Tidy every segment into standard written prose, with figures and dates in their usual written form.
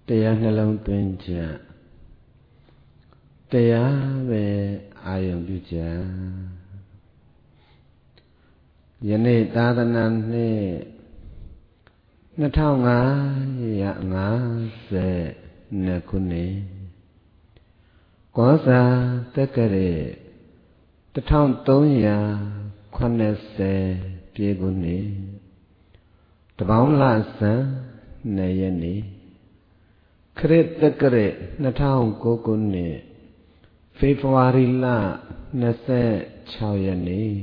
တရားနှလုံးသွင်းကြတရားပဲအာရုံပြုကြယနေ့သာသနာနှစ်2552ခုနှစ်ကောဇာတက္ကရာ1380ပြည့်ခုနှစ်တပေါင်းလဆန်း2ရက်နေ့ခရစ်တက္ကရာ2009ခုနှစ်ဖေဖော်ဝါရီလ26ရက်နေ့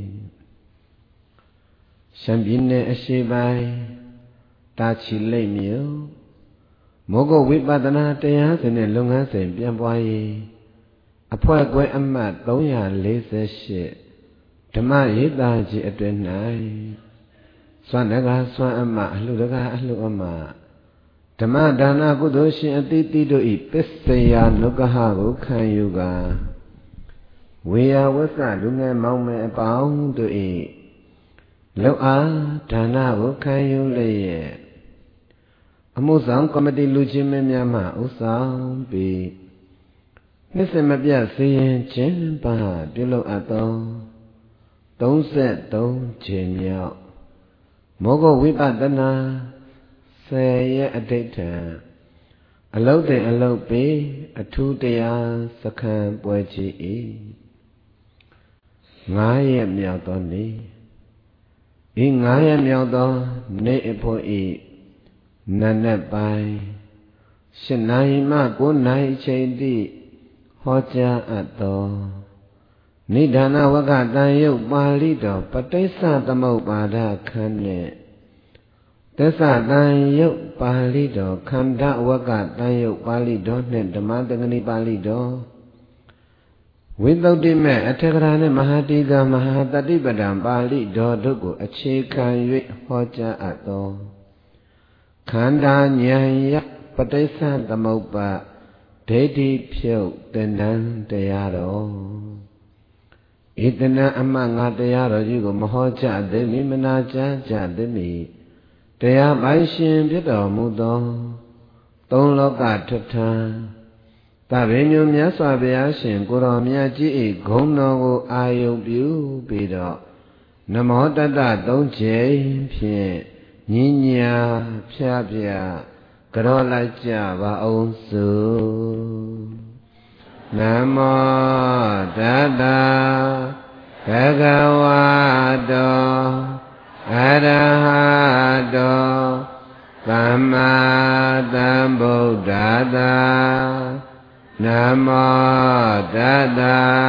ရှမ်းပြည်နယ်အရှေ့ပိုင်းတာချီလိတ်မြို့မိုးကုတ်ဝိပဿနာတရားစဉ်နဲ့လုပ်ငန်းစဉ်ပြန်ပွားရေးအဖွဲ့ခွဲအမှတ်348ဓမ္မရေးသားကြီးအတွင်၌စွမ်းတကားစွမ်းအမအလှတကားအလှအမဓမ္မဒါနကုသိုလ်ရှင်အသီးသီးတို့ဤပစ္စယနုက္ခကိုခံယူကာဝေယဝဆလူငယ်မောင်မယ်အပေါင်းတို့ဤလောက်အားဒါနကိုခံယူလျက်အမှုဆောင်ကော်မတီလူချင်းမင်းများမှဥဆောင်ပြီးနှစ်စဉ်မပြတ်စီရင်ခြင်းပါပြုလုပ်အပ်သော33ကြိမ်မြောက်မောဂဝိပဿနာ10ရက်အဋိဋ္ဌံအလုတ်တင်အလုတ်ပေးအထူးတရားစခန်းပွဲကြီး၏9ရက်မြောက်သောနေ့ဤ9ရက်မြောက်သောနေ့အဖို့ဤနံနက်ပိုင်း7နာရီမှ9နာရီအချိန်ထိဟောကြားအပ်သောနိဒာနဝကတန်ယုတ်ပါဠိတော်ပဋိစ္စသမုပ္ပါဒခန်းနှင့်သစ္စာတန်ယုတ်ပါဠိတော်ခန္ဓာဝကတန်ယုတ်ပါဠိတော်နှင့်ဓမ္မတက္ကနီပါဠိတော်ဝိသုဒ္ဓိမေအထက်ကရာနှင့်မဟာတိကမဟာတတိပဒံပါဠိတော်တို့ကိုအခြေခံ၍ဟောကြားအပ်သောခန္ဓာဉာဏ်ယပဋိစ္စသမုပ္ပါဒိဋ္ဌိဖြုတ်သင်္นานတရားတော်ဤသင်္นานအမှတ်5တရားတော်ကြီးကိုမဟောကြားသေးမီမနာကြားကြသေးမီတရားပိုင်ရှင်ဖြစ်တော်မူသောသုံးလောကထထံသဗ္ဗညုမြတ်စွာဘုရားရှင်ကိုရောမြတ်ကြီး၏ဂုဏ်တော်ကိုအာယုပြုပြီးတော့နမောတတ္တ3ကြိမ်ဖြင့်ညီညာဖြားဖြားကြောလိုက်ကြပါအောင်စုနမောတတ္တဘဂဝတောအရဟတောသမ္မာသမ္ဗုဒ္ဓတ္တနမောတတ္တ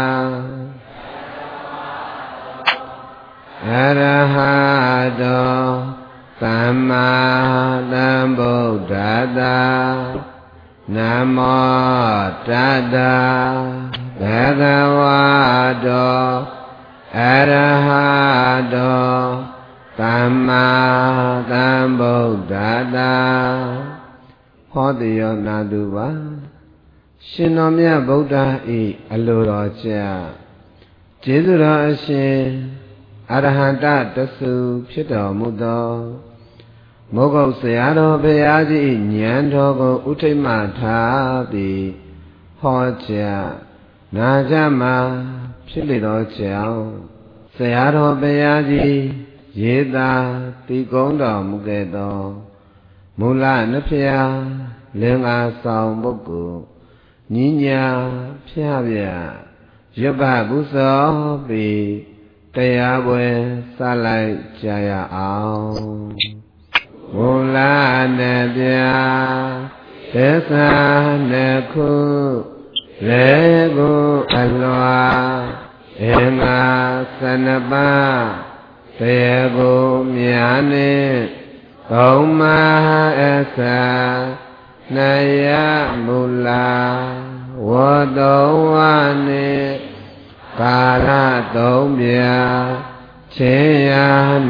အရဟတောသမ္မာသမ္ဗုဒ္ဓတ္တနမောတတ္တဘဂဝတောအရဟတောသမ္မာသမ္ဗုဒ္ဓတ္တဟောတိယောနာတုပါရှင်တော်မြတ်ဗုဒ္ဓ၏အလိုတော်ကြကျေးဇူးတော်အရှင်အရဟတတဆုဖြစ်တော်မူသောမိုးကုတ်ဆရာတော်ဘုရားကြီးဉာဏ်တော်ကိုဥထိတ်မှထားပြီးဟောကြားနာကြမှာဖြစ်လေသောကြောင့်ဆရာတော်ဘုရားကြီးရေးသာတည်ကုန်းတော်မူခဲ့သောမူလနှဖျားလင်္ကာဆောင်ပုဂ္ဂိုလ်ညီညာဖြားပြရွတ်ပပူဇော်ပြီးတရားပွဲစလိုက်ကြရအောင်မူလနှဖျားသစ္စာနှစ်ခုလေကိုအလွာအင်္ဂါ12ပါးတရားကိုမြာနှင့်သုံးမအစနယမူလာဝတောဝနှင့်ကာလ3ပြချင်းရာ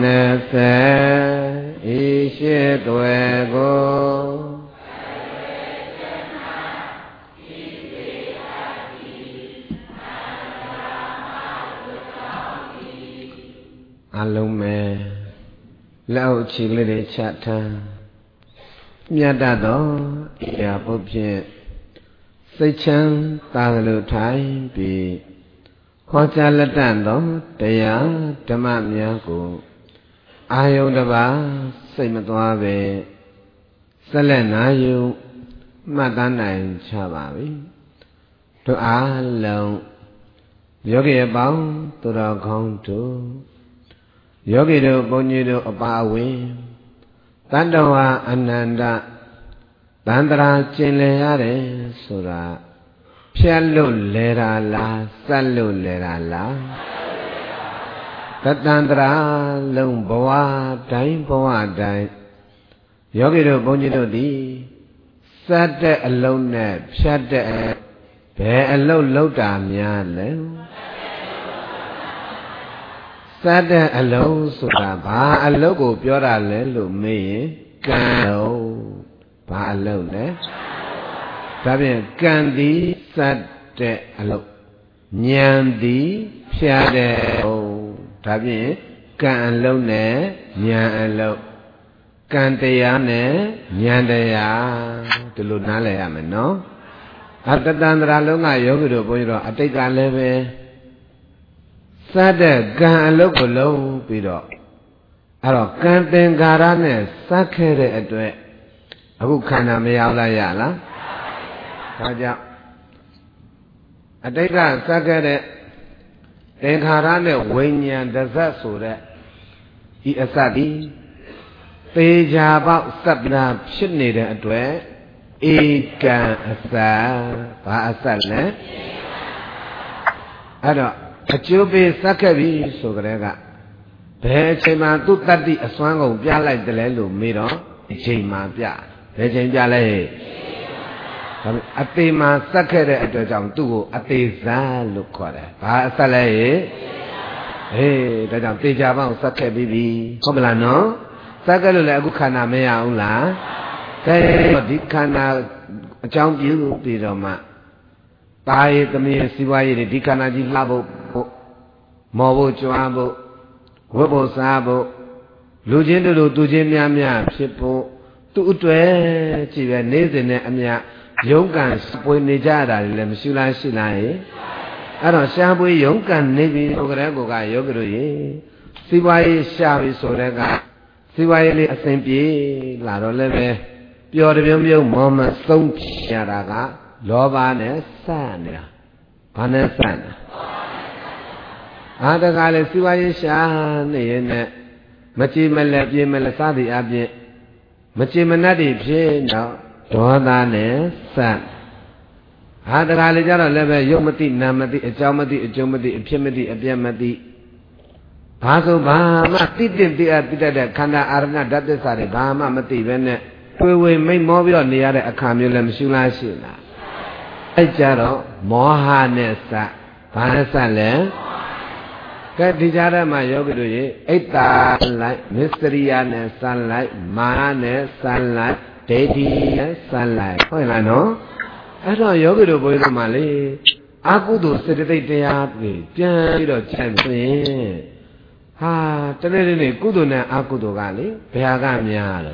20ဤရှိသွဲကိုအလုံးမဲ့လက်အုပ်ချီလေးတွေချထားမြတ်သောရာပုဖြင့်စိတ်ချမ်းသာလို့ထိုင်ပြီးဟောကြားလက်တန့်သောတရားဓမ္မများကိုအာယုန်တစ်ပါးစိတ်မသွားပဲဆက်လက်နာယူမှတ်သားနိုင်ချပါပြီတို့အားလုံးယောဂီအပေါင်းသူတော်ကောင်းတို့ယောဂီတို့ဘုန်းကြီးတို့အပါအဝင်တတ္တဝါအနန္တတန္တရာကျင်လည်ရတယ်ဆိုတာဖြတ်လို့လဲတာလားစက်လို့လဲတာလားတတန္တရာလုံးဘဝတိုင်းဘဝတိုင်းယောဂီတို့ဘုန်းကြီးတို့သည်စက်တဲ့အလုံးနဲ့ဖြတ်တဲ့ဘယ်အလုံးလောက်တာများလဲစက်တဲ့အလုံးဆိုတာဘာအလုံးကိုပြောတာလဲလို့မေးရင်ကံလုံးဘာအလုံးလဲဒါဖြင့်ကံသည်စက်တဲ့အလုံးဉာဏ်သည်ဖြတ်တဲ့အလုံးဒါဖြင့်ကံအလုံးနဲ့ဉာဏ်အလုံးကံတရားနဲ့ဉာဏ်တရားဒီလိုနားလည်ရမယ်နော်အတ္တတန္တရာလုံးကယောဂီတို့ဘုန်းကြီးတို့အတိတ်ကလည်းပဲစတဲ့ကံအလုပ်ကိုလုံးပြီးတော့အဲ့တော့ကံသင်္ကာရနဲ့စခဲ့တဲ့အတွက်အခုခန္ဓာမရောက်လာရလားဒါကြောင့်အတိတ်ကစခဲ့တဲ့သင်္ခါရနဲ့ဝိညာဉ်တစ်စက်ဆိုတဲ့ဤအစတိသေချာပေါက်စပ်နာဖြစ်နေတဲ့အတွက်ဧကံအစဘာအစလဲအဲ့တော့အကျိုးပေးစက်ခဲ့ပြီဆိုကြတဲ့ကဘယ်အချိန်မှသူ့တတ္တိအစွမ်းကုန်ပြလိုက်တယ်လဲလို့မေးတော့အချိန်မှပြဘယ်ချိန်ပြလဲဒါပေမဲ့အသေးမှစက်ခဲ့တဲ့အတွက်ကြောင့်သူ့ကိုအသေးစားလို့ခေါ်တယ်ဘာအစလဲဟေးဒါကြောင့်သေချာပေါက်စက်ခဲ့ပြီဟုတ်မလားနော်စက်ခဲ့လို့လည်းအခုခန္ဓာမရဘူးလားကဲဒီခန္ဓာအကြောင်းပြုပြီးတော့မှတာရည်သမီးစီးပွားရေးတွေဒီခန္ဓာကြီးလှဖို့မော်ဖို့ကြွားဖို့ဝတ်ဖို့စားဖို့လူချင်းတို့သူချင်းများများဖြစ်ဖို့သူ့အတွက်ကြည့်ပဲနေ့စဉ်နဲ့အမြရုန်းကန်ပွေနေကြတာလည်းမရှိလားရှိလားအဲ့တော့ရှားပွေရုန်းကန်နေပြီဆိုကြတဲ့ကိုကယောဂီတို့ရေစီးပွားရေးရှားပြီဆိုတဲ့ကစီးပွားရေးလေးအစဉ်ပြေလာတော့လည်းပဲပျော်တပြုံးပြုံးမောမဆုံးဖြာတာကလောဘနဲ့စနေတာဘာနဲ့စနေတာအားတကားလေစီဝါရေးရှာနေရင်နဲ့မကြည်မလက်ပြေမလက်စားသည့်အပြင်မကြည်မနှက်တည်ဖြစ်တော့ဒေါသနဲ့စအားတကားလေကြတော့လည်းပဲရုပ်မသိနာမသိအကြောင်းမသိအကျိုးမသိအဖြစ်မသိအပြည့်မသိဘာဆိုဘာမှတိတိတိအတိတတ်တဲ့ခန္ဓာအာရဏဓာတ်သစ္စာတွေဘာမှမသိပဲနဲ့တွေ့ဝေမိတ်မောပြီးတော့နေရတဲ့အခါမျိုးလည်းမရှိလားရှိလားအဲ့ကြတော့မောဟနဲ့စဘာနဲ့စလဲကဲဒီကြားထဲမှာယောဂီတို့ရေအိတ်တာလိုက်မစ္စရိယနဲ့စလိုက်မာနနဲ့စလိုက်ဒိဋ္ဌိနဲ့စလိုက်ဟုတ်လားနော်အဲ့တော့ယောဂီတို့ဘုရားမှာလေအကုသိုလ်စေတသိက်တရားတွေပြန်ပြီးတော့ကြိုက်ဆိုရင်ဟာတနေ့နေ့ကုသိုလ်နဲ့အကုသိုလ်ကလေဘယ်ဟာကများလဲ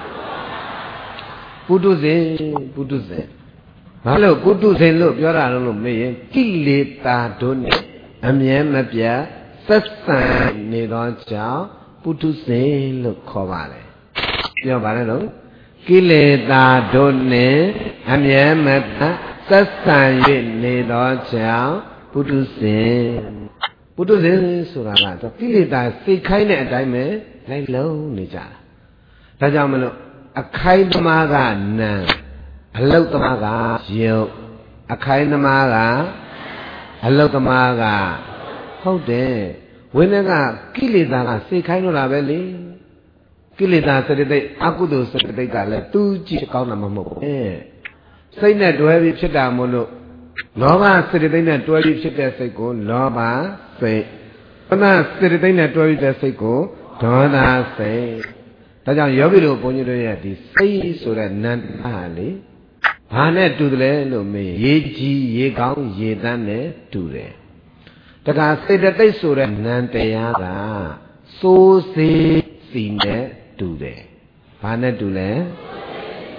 ပုထုဇဉ်ဘာလို့ပုထုဇဉ်လို့ပြောတာလို့မေးရင်ကိလေသာတို့နဲ့အမြဲမပြတ်ဆက်ဆံနေသောကြောင့်ပုထုဇဉ်လို့ခေါ်ပါတယ်ပြောပါလေတော့ကိလေသာတို့နဲ့အမြဲမပြတ်ဆက်ဆံ၍နေသောကြောင့်ပုထုဇဉ်ဆိုတာကတော့ကိလေသာစိတ်ခိုင်းတဲ့အတိုင်းပဲလိုက်လုံးနေကြတာဒါကြောင့်မလို့အခိုင်သမားကနံအလုတ်သမားကရုပ်အခိုင်သမားကအလုတ်သမားကဟုတ်တယ်ဝိနည်းကကိလေသာကစိတ်ခိုင်းလို့လာပဲလေကိလေသာစရတိတ်အကုသိုလ်စရတိတ်ကလည်းသူကြည့်ကောင်းတာမဟုတ်ဘူးစိတ်နဲ့တွဲပြီးဖြစ်တာမို့လို့လောဘစရတိတ်နဲ့တွဲပြီးဖြစ်တဲ့စိတ်ကိုလောဘစိတ်ဒေါသစရတိတ်နဲ့တွဲပြီးတဲ့စိတ်ကိုဒေါသစိတ်ဒါကြောင့်ယောဂီတို့ဘုန်းကြီးတို့ရဲ့ဒီစိတ်ဆိုတဲ့နံပါတ်လေဘာနဲ့တူတယ်လဲလို့မေးရေကြီးရေကောင်းရေတန်းနဲ့တူတယ်တခါစေတသိက်ဆိုတဲ့နံတရားကစိုးစေးစီနဲ့တူတယ်ဘာနဲ့တူလဲ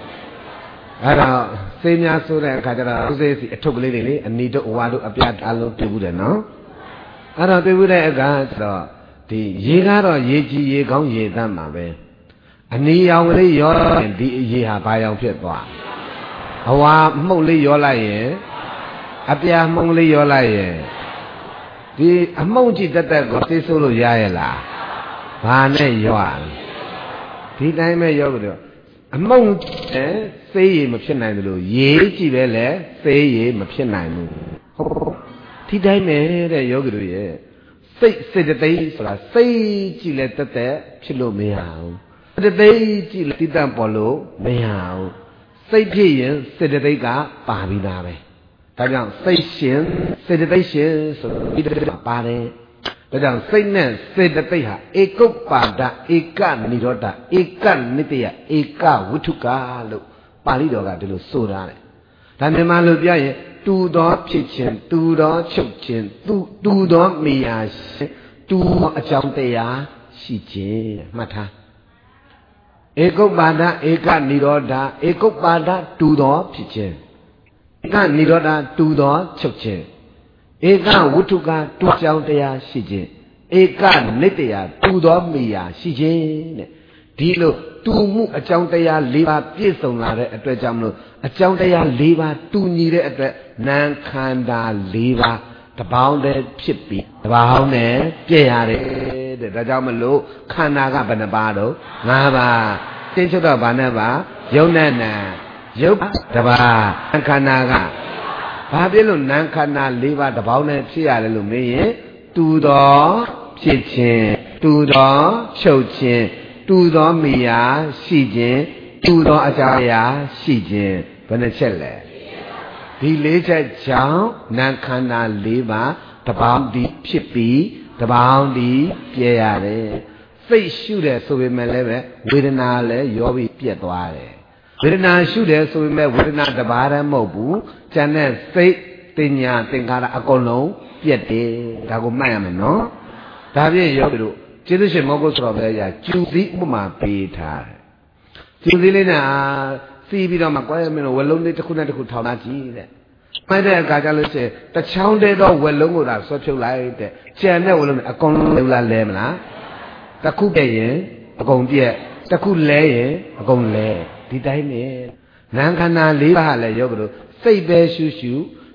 စိတ်များဆိုတဲ့အခါကျတော့ဦးစိတ်စီအထုပ်ကလေးတွေလေအနီတို့အဝါတို့အပြားအလုံးတွေ့ဘူးတယ်နော်အဲ့တော့တွေ့ဘူးတဲ့အခါကျတော့ဒီရေကတော့ရေကြီးရေကောင်းရေသန့်မှာပဲအနီရောင်ကလေးရောရင်ဒီအရေဟာဘာရောင်ဖြစ်သွားအဝါမှုတ်လေးရောလိုက်ရင်အပြားမှုတ်လေးရောလိုက်ရင်ဒီအမှုတ်ကြည့်တက်ကိုသိဆိုးလို့ရရဲ့လားဘာနဲ့ရောဒီတိုင်းပဲရောကြတော့အမုံစေးရည်မဖြစ်နိုင်ဘူးလို့ရေးကြည့်ပဲလေစေးရည်မဖြစ်နိုင်ဘူးဟုတ်ဒီတိုင်းပဲတဲ့ယောဂီတို့ရဲ့စိတ်တသိဆိုတာစိတ်ကြည့်လဲတက်ဖြစ်လို့မရဘူးတသိကြည့်လဲတိတန့်ပေါ်လို့မရဘူးစိတ်ဖြစ်ရင်စေတသိက်ကပါပြီးသားပဲဒါကြောင့်စိတ်ရှင်စေတသိက်ရှင်ဆိုပြီးတော့ပါတယ်ဒါကြောင့်စိတ်နဲ့စေတသိက်ဟာဧကုပ္ပါဒဧကနိရောဓဧကနိတ္တယဧကဝိထုကလို့ပါဠိတော်ကဒီလိုဆိုထားတယ်ဒါမြန်မာလိုပြရင်တူသောဖြစ်ခြင်းတူသောချုပ်ခြင်းတူသောမိယာရှင်တူသောအကြောင်းတရားရှိခြင်းမှတ်ထားဧကုပ္ပါဒဧကနိရောဓဧကုပ္ပါဒတူသောဖြစ်ခြင်းဧကနိရောဓတူသောချုပ်ခြင်းဧကဝိထုကတူကြောင်းတရားရှိခြင်းဧကနိတ္တရာတူသောမိယာရှိခြင်းတဲ့ဒီလိုတူမှုအကြောင်းတရား၄ပါးပြည့်စုံလာတဲ့အတွက်ကြောင့်မလို့အကြောင်းတရား၄ပါးတူညီတဲ့အတွက်နာမ်ခန္ဓာ၄ပါးတပေါင်းတည်းဖြစ်ပြီးတပေါင်းတည်းပြည့်ရတယ်တဲ့ဒါကြောင့်မလို့ခန္ဓာကဘယ်နှပါတော့၅ပါးသင်္ချုပ်တော့ဘာနဲ့ပါယုံနဲ့နာယုတ်တပါးခန္ဓာကဘာဖြစ်လို့နာမ်ခန္ဓာ၄ပါးတပေါင်းနဲ့ဖြစ်ရတယ်လို့မေးရင်တူသောဖြစ်ခြင်းတူသောချုပ်ခြင်းတူသောမိယာရှိခြင်းတူသောအကြောင်းအရာရှိခြင်းဘယ်နှချက်လဲဒီ၄ချက်ကြောင့်နာမ်ခန္ဓာ၄ပါးတပေါင်းတည်းဖြစ်ပြီးတပေါင်းတည်းပြည့်ရတယ်စိတ်ရှုတယ်ဆိုပေမဲ့လည်းပဲဝေဒနာလည်းရောပြီးပြည့်သွားတယ်ဝေဒနာရှုတယ်ဆိုပေမဲ့ဝေဒနာတစ်ပါးတည်းမဟုတ်ဘူးကျန်တဲ့စိတ်တင်ညာသင်္ခါရအကုန်လုံးပြည့်တယ်ဒါကိုမှတ်ရမယ်နော်ဒါဖြင့်ယောဂီတို့ကျေးဇူးရှင်မောဂုဆိုတော်ဘုရားကျူသီးဥပမာပေးထားတယ်ကျူသီးလေးနဲ့စီးပြီးတော့မှကွာရမင်းတို့ဝက်လုံးလေးတစ်ခုနဲ့တစ်ခုထောင်လာကြည့်တဲ့မှတ်တဲ့အခါကျလို့ရှိရင်တချောင်းတည်းတော့ဝက်လုံးကိုသာဆွဲဖြုတ်လိုက်တဲ့ကျန်တဲ့ဝက်လုံးအကုန်လုံးလဲလဲမလားတစ်ခုပြည့်ရင်အကုန်ပြည့်တစ်ခုလဲရင်အကုန်လဲဒီတိုင်းနဲ့နာမ်ခန္ဓာ၄ပါးလည်းယောဂီတို့စိတ်ပဲရှုရှု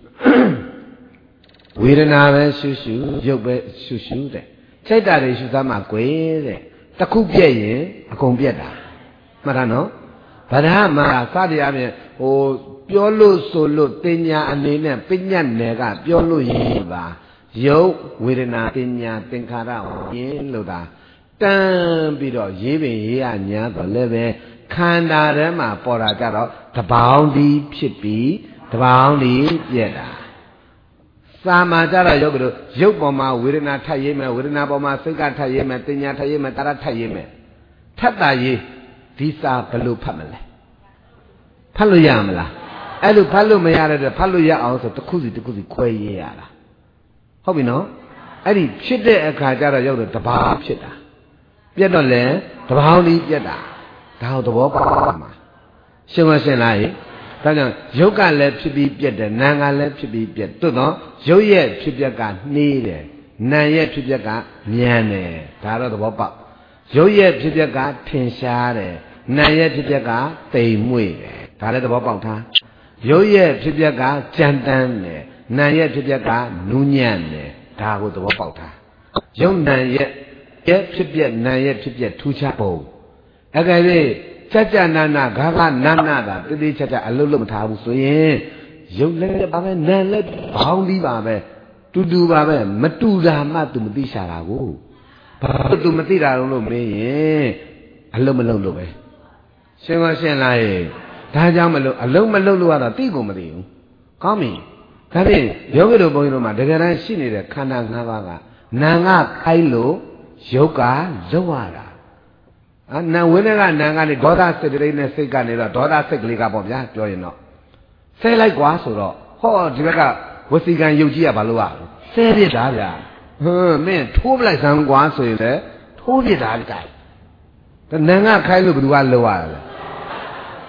ဝေဒနာပဲရှုရှုရုပ်ပဲရှုရှုတဲ့စိတ်ဓာတ်တွေရှုသားမှာကွယ်တဲ့တစ်ခုပြည့်ရင်အကုန်ပြည့်တာမှတ်တာနော်ဗဒမှာစသည်အပြင်ဟိုပြောလို့ဆိုလို့တင်ညာအနေနဲ့ပညာနယ်ကပြောလို့ရည်ပါရုပ်ဝေဒနာပညာသင်္ခါရယင်းလို့သာတန်းပြီးတော့ရေးပင်ရေးရညာတော့လည်းပဲခန္ဓာထဲမှာပေါ်တာကြတော့တပေါင်းတည်းဖြစ်ပြီးတပေါင်းတည်းပြည့်တာစာမှာကြတော့ယောဂီတို့ရုပ်ပေါ်မှာဝေဒနာထပ်ရေးမယ်ဝေဒနာပေါ်မှာစိတ်ကထပ်ရေးမယ်တင်ညာထပ်ရေးမယ်တာရထပ်ရေးမယ်ထပ်တာရေးဒီစာဘယ်လိုဖတ်မလဲဖတ်လို့ရမလားအဲ့လိုဖတ်လို့မရတဲ့ဖတ်လို့ရအောင်ဆိုတစ်ခုစီတစ်ခုစီခွဲရေးရတာဟုတ်ပြီနော်အဲ့ဒီဖြစ်တဲ့အခါကျတော့ရောက်တော့တဘာဖြစ်တာပြတ်တော့လဲတဘာင်းကြီးပြတ်တာဒါဟုတ်သဘောပေါက်မှာရှင်းမရှင်းလားဟိဒါကြောင့်ရုပ်ကလည်းဖြစ်ပြီးပြတ်တယ်နာမ်ကလည်းဖြစ်ပြီးပြတ်တွတ်တော့ရုပ်ရဲ့ဖြစ်ပြက်ကနှေးတယ်နာမ်ရဲ့ဖြစ်ပြက်ကမြန်တယ်ဒါတော့သဘောပေါက်ရုပ်ရဲ့ဖြစ်ပြက်ကထင်ရှားတယ်နာမ်ရဲ့ဖြစ်ပြက်ကတိမ်မွေ့တယ်ဒါလည်းသဘောပေါက်ထားရုပ်ရဲ့ဖြစ်ပြက်ကကြမ်းတမ်းတယ်နာမ်ရဲ့ဖြစ်ပြက်ကနူးညံ့တယ်ဒါကိုသဘောပေါက်ထားရုပ်နာမ်ရဲ့ဖြစ်ပြက်နာမ်ရဲ့ဖြစ်ပြက်ထူးခြားပုံအကယ်၍ကြနာနာဂါဂနာနာတာတိတိကျကျအလုံးလုံးမထားဘူးဆိုရင်ရုပ်လည်းပါပဲနာမ်လည်းဘောင်းပြီးပါပဲတူပါပဲမတူတာမှသူမသိရှာတာကိုဘာလို့သူမသိတာလို့မေးရင်အလုံးမလုံးလို့ပဲရှင်းမရှင်းလားဒါကြောင့်မလို့အလုံးမလုံးလို့ကတော့သိကုန်မသိဘူးကောင်းပြီဒါဖြင့်ယောဂီတို့ဘုန်းကြီးတို့မှာတကယ်တမ်းရှိနေတဲ့ခန္ဓာ၅ပါးကနာငါခိုင်းလို့ရုပ်ကလောက်ရတာနာဝိနည်းကနာကနေဒေါသစိတ်ကလေးနဲ့စိတ်ကနေတော့ဒေါသစိတ်ကလေးကပေါ့ဗျာပြောရင်တော့ဆဲလိုက်ကွာဆိုတော့ဟောဒီဘက်ကဝစီကံယုတ်ကြီးကဘာလို့ရဆဲပြစ်တာဗျာမင်းထိုးပလိုက်စမ်းကွာဆိုရင်လည်းထိုးပြစ်တာကြိုက်နာငါခိုင်းလို့ဘယ်သူကလောက်ရလဲ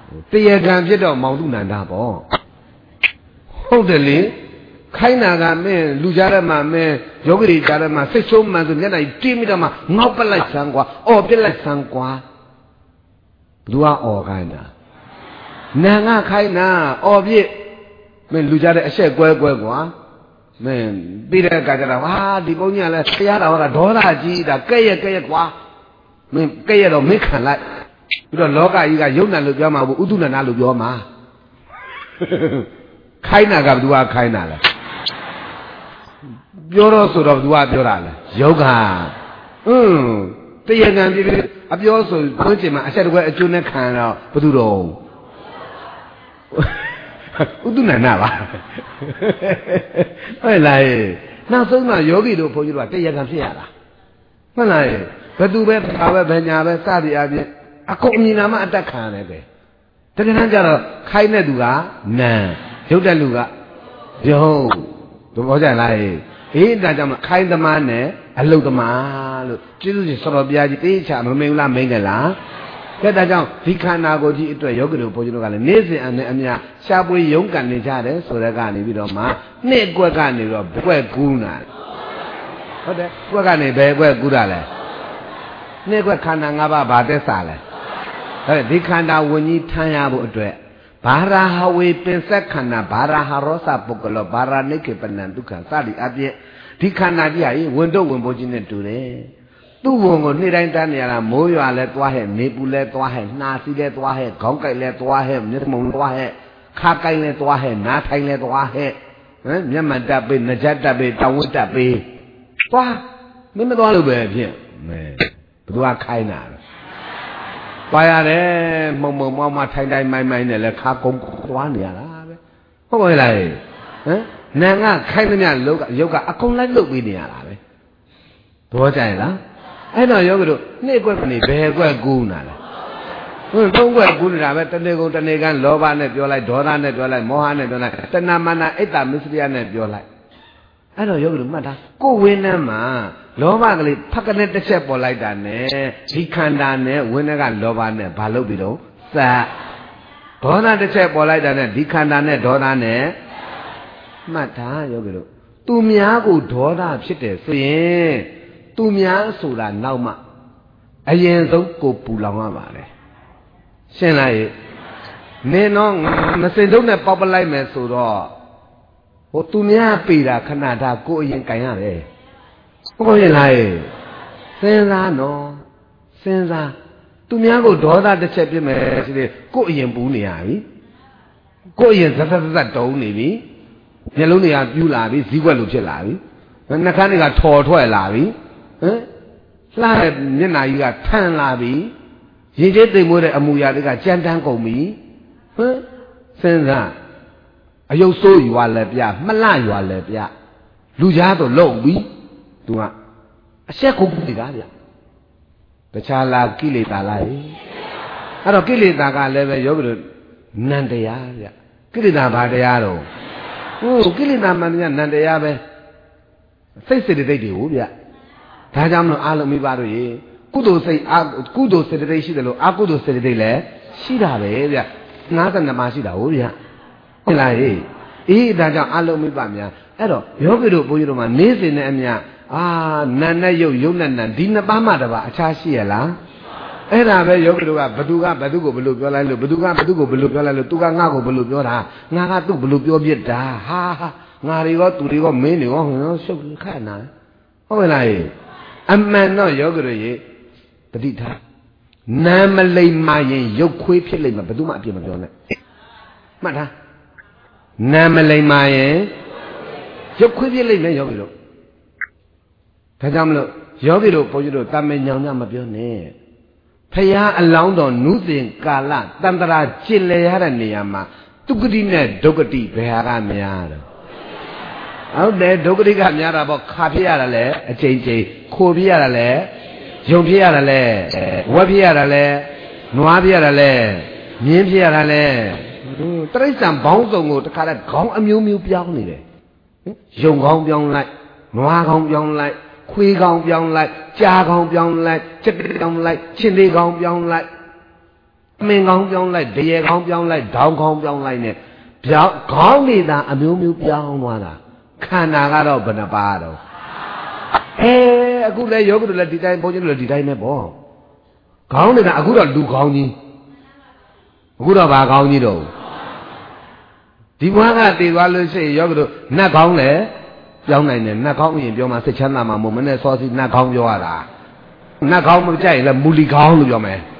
တရားခံဖြစ်တော့မောင်သူနန္ဒပေါ့ဟုတ်တယ်လေခိုင်းတာကမင်းလူကြားထဲမှာမင်းယောဂီကြားထဲမှာစိတ်ဆိုးမှန်ဆိုမျက်နှာကြီးတင်းပြီးတော့မှငေါ့ပလိုက်ဆန်းကွာအော်ပြစ်လိုက်ဆန်းကွာဘသူကအော်ခိုင်းတာနာငါခိုင်းတာအော်ပြစ်မင်းလူကြားထဲအဆက်ကွဲကွွာမင်းပြီးတဲ့အခါကျတော့ဟာဒီဘုန်းကြီးကလည်းတရားတော်ဟောတာဒေါသကြီးတာကဲ့ရဲ့ကွာမင်းကဲ့ရဲ့တော့မင်းခံလိုက်ပြီးတော့လောကကြီးကယုံနာလို့ပြောမှာဘူးဥဒုနနာလို့ပြောမှာခိုင်းတာကဘသူကခိုင်းတာလဲပြောတော့ဆိုတော့ဘသူကပြောတာလဲယောဂတရားခံပြအပြောဆိုဘုန်းကြီးမှာအဆက်တကွဲအကျိုးနဲ့ခံတော့ဘသူတော့ဥဒုနနာပါဟုတ်လားနောက်ဆုံးတော့ယောဂီတို့ဘုန်းကြီးတို့ကတရားခံဖြစ်ရတာမှန်လားဘသူပဲဘာပဲဘယ်ညာပဲစသည်အပြင်အကုန်အမြင်နာမှအတက်ခံရတယ်ပဲတကယ်တမ်းကျတော့ခိုင်းတဲ့သူကနံရုပ်တဲ့လူကယုံတို့ဘောကြလားအေးဒါကြောင့်ခိုင်းသမားနဲ့အလုတ်သမားလို့ကျေးဇူးရှင်ဆောတော်ဘုရားကြီးတေးချမမင်္ဂလာမင်္ဂလာကဲဒါကြောင့်ဒီခန္ဓာကိုယ်ကြီးအတွက်ယောဂီတို့ဘုန်းကြီးတို့ကလည်းနေ့စဉ်အမြဲရှားပွေးရုန်းကန်နေကြတယ်ဆိုတဲ့ကနေပြီးတော့မှနှစ်ကွက်ကနေပြီးတော့ကွက်ကူးနာဟုတ်တယ်ကွက်ကနေဘယ်ကွက်ကူးတာလဲနှစ်ကွက်ခန္ဓာ၅ပါးဘာသက်စာလဲဟုတ်ဒီခန္ဓာဝิญကြီးထမ်းရဖို့အတွက်ဘာရာဟဝေပင်ဆက်ခန္ဓာဘာရာဟရောစပုဂ္ဂလောဘာရာနိခေပနံဒုက္ခစသည်အပြည့်ဒီခန္ဓာကြီးဟာဝင်တော့ဝင်ဖို့ချင်းနဲ့တူတယ်သူ့ဝင်ကိုနေ့တိုင်းတန်းနေရတာမိုးရွာလဲသွားဟဲ့နေပူလဲသွားဟဲ့နှာစီးလဲသွားဟဲ့ခေါင်းကိုက်လဲသွားဟဲ့မျက်မှောင်သွားဟဲ့ခါကိုက်လဲသွားဟဲ့နားထိုင်လဲသွားဟဲ့မျက်မှန်တက်ပေးနှကြတက်ပေးတောင်းဝတ်တက်ပေးသွားမင်းမသွားလို့ပဲဖြစ်မဲဘသူကခိုင်းတာပါရတယ်မုံမောင်းမထိုင်တိုင်းမိုင်းနဲ့လဲခါကုန်းသွားနေရတာပဲဟုတ်ပါလားနာငါခိုင်းသမျှလောကယုတ်ကအကုန်လိုက်လုပ်ပြီးနေရတာပဲသဘောကျရဲ့လားအဲ့တော့ယောဂတို့နှစ်ကွက်ကနေဘယ်ကွက်ကူးနာလဲသုံးကွက်ကူးနေတာပဲတနေ့ကုန်တနေ့ကန်းလောဘနဲ့ပြောလိုက်ဒေါသနဲ့ပြောလိုက်မောဟနဲ့ပြောလိုက်တဏမာနအိတ်တမစ္စရိယနဲ့ပြောလိုက်အဲ့တော့ယောဂတို့မှတ်တာကိုယ်ဝိနည်းမှာလောဘကလေးဖက်ကနေတစ်ချက်ပေါ်လိုက်တာနဲ့ဒီခန္ဓာနဲ့ဝိနည်းကလောဘနဲ့ဘာလုပ်ပြီးတော့စဒေါသတစ်ချက်ပေါ်လိုက်တာနဲ့ဒီခန္ဓာနဲ့ဒေါသနဲ့မှတ်တာယောဂတို့သူများကိုဒေါသဖြစ်တယ်ဆိုရင်သူများဆိုတာနောက်မှအရင်ဆုံးကိုပူလောင်ရပါတယ်ရှင်းလားနင်းတော့မစင်တုံးနဲ့ပေါက်ပလိုက်မယ်ဆိုတော့ဟိုသူများပေတာခဏတာကိုအရင်ကြင်ရတယ်ဟုတ်ရဲ့လားစဉ်းစားနော်စဉ်းစားသူများကိုဒေါသတစ်ချက်ပြစ်မယ်ဆိုရင်ကိုအရင်ပူနေရပြီကိုအရင်ဇက်တုံးနေပြီမျက်လုံးတွေကပြူးလာပြီဇီးကွက်လိုဖြစ်လာပြီနှာခမ်းတွေကထော်ထွက်လာပြီလှတဲ့မျက်နှာကြီးကထန်လာပြီရင်ကျေးသိမ်မွေးတဲ့အမူအရာတွေကကြမ်းတမ်းကုန်ပြီစဉ်းစားအယုတ်ဆိုးရွာလည်းပြမလှရွာလည်းပြလူကြားတော့လုံပြီသူကအဆက်ကုန်နေတာဗျတခြားလားကိလေသာလားအဲ့တော့ကိလေသာကလည်းပဲယောဂီတို့နန္တရားဗျကိလေသာဘာတရားတော့ကိလေသာမှန်များနန္တရားပဲစိတ်စေတသိက်တွေကိုဗျဒါကြောင့်မလို့အားလုံးမိပါတို့ရေကုသိုလ်စိတ်ကုသိုလ်စေတသိက်ရှိတယ်လို့အကုသိုလ်စေတသိက်လည်းရှိတာပဲဗျ52ပါးရှိတာဟုတ်ဗျဟုတ်လားအေးဒါကြောင့်အားလုံးမိပါများအဲ့တော့ယောဂီတို့ဘုန်းကြီးတို့မှာနေ့စဉ်နဲ့အမျှနာနဲ့ယုတ်နဲ့နံဒီနှစ်ပါးမှတပါအခြားရှိရလားအဲ့ဒါပဲယောဂီတို့ကဘသူကိုဘယ်လိုပြောလိုက်လို့ဘသူကဘသူကိုဘယ်လိုပြောလိုက်လို့သူကငါ့ကိုဘယ်လိုပြောတာငါကသူ့ဘယ်လိုပြောပြတာဟာငါတွေရောသူတွေရောမင်းတွေရောရှုပ်ခတ်နာဟုတ်လားအမှန်တော့ယောဂီတို့ရေတတိထားနာမလိမ္မာရင်ရုပ်ခွေးဖြစ်လိမ့်မယ်ဘယ်သူမှအပြစ်မပြောနဲ့မှတ်ထားနာမလိမ္မာရင်ရုပ်ခွေးဖြစ်လိမ့်မယ်ယောဂီတို့ဒါကြောင့်မလို့ယောဂီတို့ဘုန်းကြီးတို့တာမင်ညောင်ညမပြောနဲ့ဖရာအလောင်းတော်နုစဉ်ကာလတန္တရာကျင်လည်ရတဲ့နေရာမှာတုဂတိနဲ့ဒုက္ခတိဘယ်ဟာကများတော့ဟုတ်တယ်ဒုက္ခတိကများတာပေါ့ခါဖြစ်ရတာလဲအချိန်ချင်းခိုဖြစ်ရတာလဲယုံဖြစ်ရတာလဲဝက်ဖြစ်ရတာလဲနွားဖြစ်ရတာလဲမြင်းဖြစ်ရတာလဲတရိစ္ဆာန်ဘောင်းစုံကိုတခါတည်းခေါင်းအမျိုးမျိုးပြောင်းနေတယ်ယုံခေါင်းပြောင်းလိုက်နွားခေါင်းပြောင်းလိုက်ခွေးကောင်ပြောင်းလိုက်ကြားကောင်ပြောင်းလိုက်ချက်ပြောင်းလိုက်ချင်းလေးကောင်ပြောင်းလိုက်မင်းကောင်းပြောင်းလိုက်တရေကောင်းပြောင်းလိုက်ဒေါင်းကောင်းပြောင်းလိုက်နဲ့ပြောင်းခေါင်းနေတာအမျိုးမျိုးပြောင်းသွားတာခန္ဓာကတော့ဘယ်နှပါတော့အခုလဲယောဂတို့လည်းဒီတိုင်းဘုန်းကြီးတို့လည်းဒီတိုင်းပဲပေါ့ခေါင်းနေတာအခုတော့လူခေါင်းကြီးအခုတော့ဘာခေါင်းကြီးတော့ဒီဘွားကတည်သွားလို့ရှိရင်ယောဂတို့နတ်ခေါင်းလည်းပြောင်းနိုင်တယ်နတ်ခေါင်းရင်ပြောမှစိတ်ချမ်းသာမှာမဟုတ်မနဲ့စောစီနတ်ခေါင်းပြောရတာနတ်ခေါင်းမကြိုက်ရင်လည်းမူလီခေါင်းလို့ပြောမယ်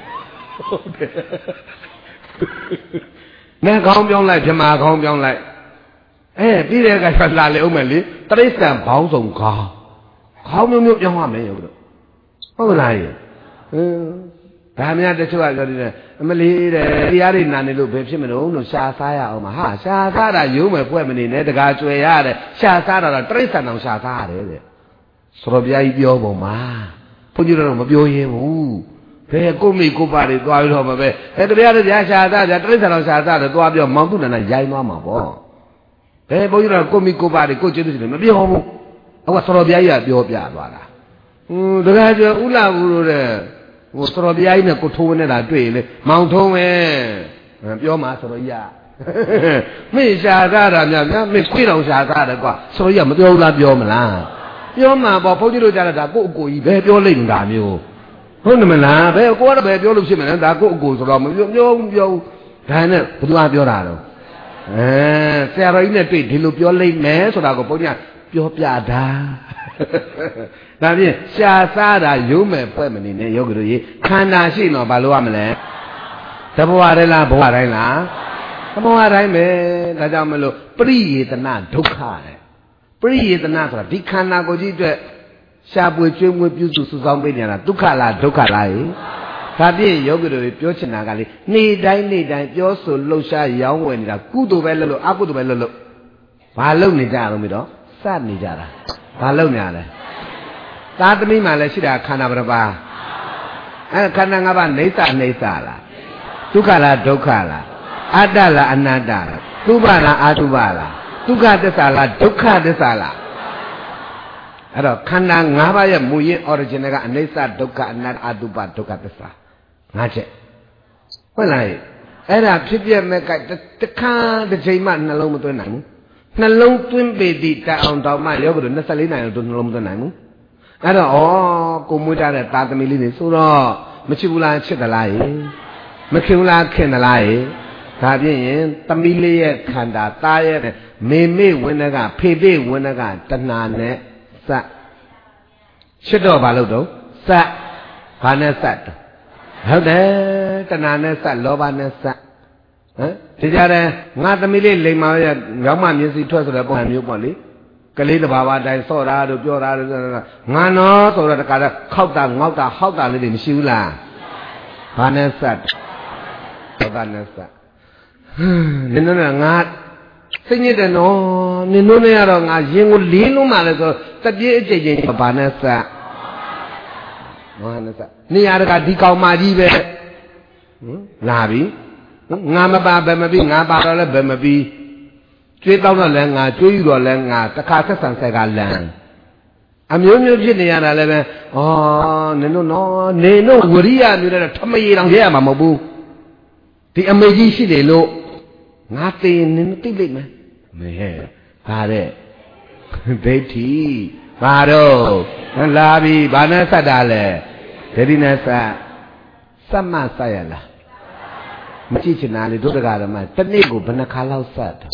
နတ်ခေါင်းပြောင်းလိုက်ပြမာခေါင်းပြောင်းလိုက်ပြီးတဲ့အခါလာလေဦးမယ်လေတရိစ္ဆာန်ဘောင်းဆောင်ခေါင်းမျိုးမျိုးပြောင်းရမယ်ယောဂတို့ဟုတ်လားဒါများတချို့ကပြောတယ်အမလီတဲ့တရားတွေနာနေလို့ဘယ်ဖြစ်မလို့လို့ရှာစားရအောင်မဟာရှာစားတာရုံးမယ်ဖွဲ့မနေနဲ့တကားကျွယ်ရတယ်ရှာစားတာတော့တရိစ္ဆာန်အောင်ရှာစားရတယ်တဲ့ဆိုတော့ဘုရားကြီးပြောပုံမှာဘုန်းကြီးတို့တော့မပြောရဘူးဘယ်ကိုမိကိုပါတွေသွားပြီးတော့မပဲတရားတွေရှာစားကြတရိစ္ဆာန်အောင်ရှာစားတယ်သွားပြောမောင်သူနန္ဒရိုင်းသွားမှာပေါ့ဘယ်ဘုန်းကြီးတို့ကိုမိကိုပါတွေကိုကျေးဇူးရှင်မပြောဘူးအခုဆိုတော့ဘုရားကြီးကပြောပြသွားတာတကားကျွယ်ဥလာဘူးလို့တဲ့ဟိုဆိုတော့ဘုရားကြီးနဲ့ကိုထိုးနေတာတွေ့ရင်လေမောင်ထုံးပဲပြောမှာဆိုတော့ရမင်းရှာသားတာများမင်းခွေးတော်ရှာသားတယ်ကွာဆိုတော့ရမပြောဘူးလားပြောမလားပြောမှာပေါ့ဘုန်းကြီးတို့ကြားတာကိုအကိုကြီးပဲပြောလိမ့်မှာမျိုးဟုတ်တယ်မလားဘယ်ကိုကတော့ပဲပြောလို့ဖြစ်မယ်နော်ဒါကိုအကိုဆိုတော့မပြောဒါနဲ့ဘယ်သူကပြောတာတော့ဆရာတော်ကြီးနဲ့တွေ့ဒီလိုပြောလိမ့်မယ်ဆိုတာကိုဘုန်းကြီးကပြောပြတာဒါဖြင့်ရှာစားတာရုံးမယ်ဖွဲ့မနေနဲ့ယောဂီတို့ရေခန္ဓာရှိတော့ဘာလို့ရမလဲတဘဝတည်းလားဘဝတိုင်းလားတဘဝတိုင်းပဲဒါကြောင့်မလို့ပရိယေတနာဒုက္ခတဲ့ပရိယေတနာဆိုတာဒီခန္ဓာကိုယ်ကြီးအတွက်ရှားပွေကျွေးမွေးပြုစုစုဆောင်းပေးနေတာဒုက္ခလားဒုက္ခလားဒါဖြင့်ယောဂီတို့ပြောချင်တာကလေနေ့တိုင်းပြောဆိုလှုပ်ရှားရောင်းဝယ်နေတာကုသိုလ်ပဲလုပ်လို့အကုသိုလ်ပဲလုပ်လို့ဘာလုပ်နေကြတော့မလို့စနေကြတာဘာလုပ်နေရလဲသာသမီမှာလည်းရှိတာခန္ဓာဘယ်ပါခန္ဓာ၅ပါးနေလားဒုက္ခလားဒုက္ခလားအတ္တလားအနတ္တလားသုဘလားအတုဘလားဒုက္ခသစ္စာလားဒုက္ခသစ္စာလားအဲ့တော့ခန္ဓာ၅ပါးရဲ့မူရင်း origin ကအနိစ္စဒုက္ခအနတ္တအတုပဒုက္ခသစ္စာ၅ချက်ဟုတ်လားအဲ့ဒါဖြစ်ပြမဲ့ကတခါတစ်ချိန်မှနှလုံးမသွင်းနိုင်ဘူးနှလုံးသွင်းပေသည့်တအောင်တောင်မှယောဂတို့24နိုင်တော့နှလုံးမသွင်းနိုင်ဘူးအဲ့တော့ကိုမွေးထားတဲ့သားသမီးလေးတွေဆိုတော့မချစ်ဘူးလားချစ်သလားမခင်ဘူးလားခင်သလားဒါဖြင့်ရင်သမီးလေးရဲ့ခန္ဓာသားရဲ့မေမေဝင်းကဖေဖေဝင်းကတဏှာနဲ့စချစ်တော့ဘာလို့တော့စဘာနဲ့စဟုတ်တယ်တဏှာနဲ့စလောဘနဲ့စဒီကြတဲ့ငါသမီးလေးလိမ္မာရဲ့ရောက်မှမျက်စိထွက်ဆိုတဲ့ပုံစံမျိုးပေါ့လေကလေးတဘာဝတိုင်းစော့တာတို့ပြောတာတို့ငါနော်ဆိုတော့တခါတော့ခောက်တာငေါက်တာဟောက်တာလေးတွေမရှိဘူးလားဘာနဲ့စတ်ဘာနဲ့စတ်နင်တို့ကငါစိတ်ညစ်တယ်နော်နင်တို့နဲ့ကတော့ငါရင်ကိုလေးလုံးမှလည်းဆိုတပြေးအကျိတ်ချင်းဘာနဲ့စတ်ဘာနဲ့စတ်နေရာတကဒီကောင်မကြီးပဲလာပြီငါမပါဘယ်မပြီးငါပါတော့လည်းဘယ်မပြီးကျွေးတောင်းတော့လည်းငါကျွေးယူတော့လည်းငါတခါဆက်ဆံဆက်ကလန်အမျိုးမျိုးဖြစ်နေရတာလည်းပဲနင်တို့နော်နေတို့ဝရိယမျိုးနဲ့ထမရေတောင်ရဲရမှာမဟုတ်ဘူးဒီအမေကြီးရှိတယ်လို့ငါသိနင်သိလိမ့်မယ်မဲဟာတဲ့ဒိဋ္ဌိဘာတော့လာပြီဘာနဲ့ဆက်တာလဲဒိဋ္ဌိနဲ့ဆက်မဆက်ရလားမကြည့်ချင်တာလေဒုဒကာဓမ္မတနေ့ကိုဘယ်နှခါလောက်ဆက်တာ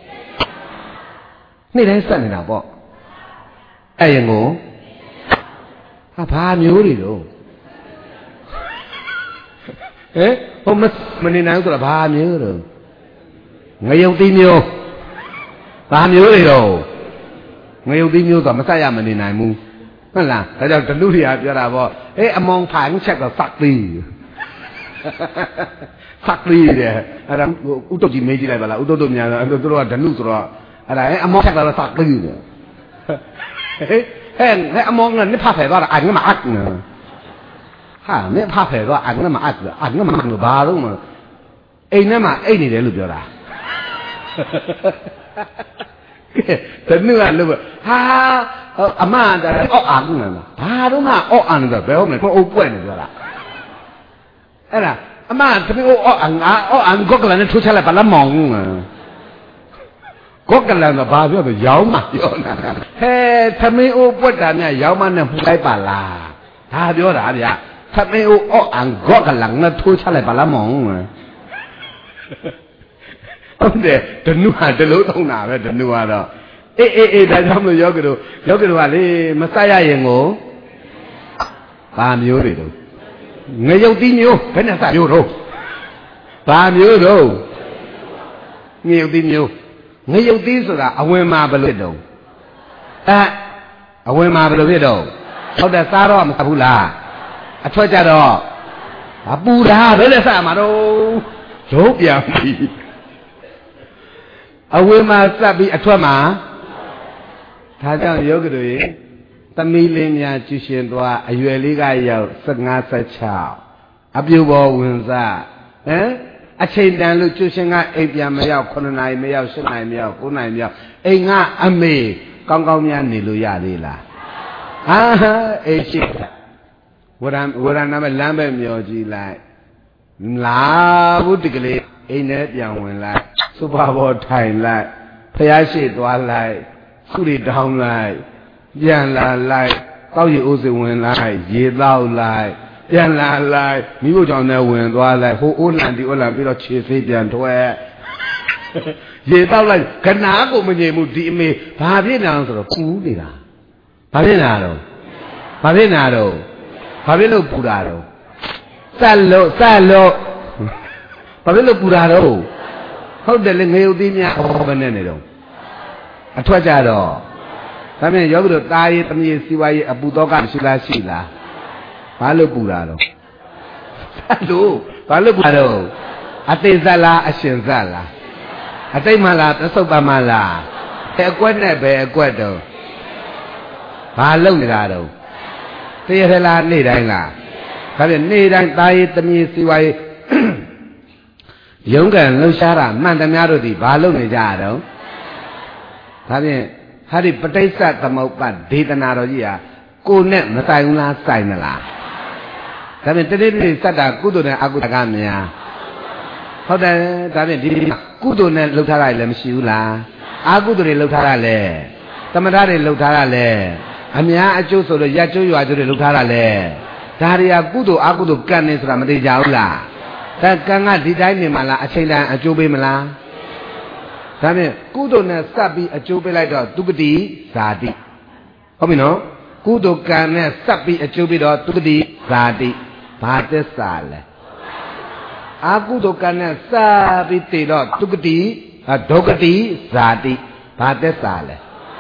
နေ့တိုင်းဆက်နေတာပေါ့အဲ့ရင်ကိုဘာမျိုးတွေတော့ဟိုမနေနိုင်ဘူးဆိုတာဘာမျိုးတော့ငရုတ်သီးမျိုးဘာမျိုးတွေတော့ငရုတ်သီးမျိုးဆိုတာမဆက်ရမနေနိုင်ဘူးဟုတ်လားဒါကြောင့်ဒလူတွေကပြောတာပေါ့အမောင်ဖိုင်ချက်တော့စက်သီးစက်သီးတဲ့အဲ့ဒါဥတုတ်ကြီးမေးကြည့်လိုက်ပါလားဥတုတ်များတော့သူတို့ကဒလူဆိုတော့အဲ့ဒါအမောင်ချက်တော့စက်သီးတဲ့အမောင်ကနိဖာဖဲတော့အငမအက်နော်ဟာနိဖာဖဲတော့အငမအက်အငမအက်ဘာလို့မအိမ်ထဲမှာအိတ်နေတယ်လို့ပြောတာတနည်းလို့ဟာအမန်တယ်အော့အာငနာဘာတော့မှအော့အာနေတာဘယ်ဟုတ်မလဲကိုအုပ်ပွက်နေပြောတာအဲ့ဒါ Ama tapi ang goklan ni tuh cakap pada mong. Goklan tu bahagia tu jauh mah jauh. Hei, tapi buat dah ni jauh mana mulai pala. Dah jauh dah dia. Tapi ang goklan ni tuh cakap pada mong. Okey, tenua dulu tahu nak tenua dah. Dah jam tu jauh tu ali Messiah yang go. Bahagia tu. Người yêu tí nhiêu cái này sao yêu đâu ba nhiêu đâu người yêu tí nhiêu người yêu tí rồi là ông mà bao nhiêu đâu ông mà bao nhiêu đâu sau đó sao đó mà sao là cho cha đó bù đà đấy là sao mà đâu rốt gì ông mà sao bị cho mà thay cho yêu cái gì tâm lý lên nhà chú xin toa ở dưới lý gai giàu sắc ngã sắc chào áp dụng vào nguyên sa ở trên đàn lúc chú xin ngã ấy bây mấy giàu con này mấy giàu sinh này mấy giàu cô này mấy giàu ấy ngã âm mì con nhà nị lu ya đi là ấy chị vừa làm nằm làm bên nhiều gì lại lá bút cái này ấy nét giàu nguyên lại super bowl thay lại thay sĩ toa lại su đi down lại Yan la lại, tao gì ô sinh lại, gì tao lại, yan la lại, mi vô trong nàyဝင်သွားlại, hô ôn làmပြီးတော့ခြေသေးပြန်ထွက်gì tao lại, cái ná của mình nhìn một tí mì, bà biết nào rồi cú đi là, bà biết nào đâu, bà biết nào đâu, bà biết lúc bù đà đâu, xa lộ, bà biết lúc bù đà đâu, không để lên người yêu tin nha, không vấn đề này đâu, thoát ra rồi. Tapi yang jauh tu tadi tadi siwai abu tokan sila, balu pura lo, balu pura lo, ati zala asin zala, ati malah tersopa malah, ekuat ni ekuat tu, balu ni dah tu, tiada lah ni dah lah, tapi ni dah tadi tadi siwai, yang kan lu syarah, mana miaru di balu ni dah tu, tapi hari pertanyaan tamu pad di tanah rojiya, kunek masai ulah sai nala. Tapi tadi sada kudu ne aku tagamnya. Kau dah tapi di kudu ne lutara le mesti ulah. Aku tu le lutara le. Tamadar le lutara le. Amnya acu solo ya acu yu acu le lutara le. Dari aku tu kan ni sudah mesti jauh lah. Dan kan di dalam ni malah acailah acu be malah. Tapi kudo na sabi acupe lai do tukadi sadi. Hobi no? Kudo kan na sabi acupe do tukadi sadi. Bate sale. Aku do kan na sabi te do tukadi dokadi sadi. Bate sale.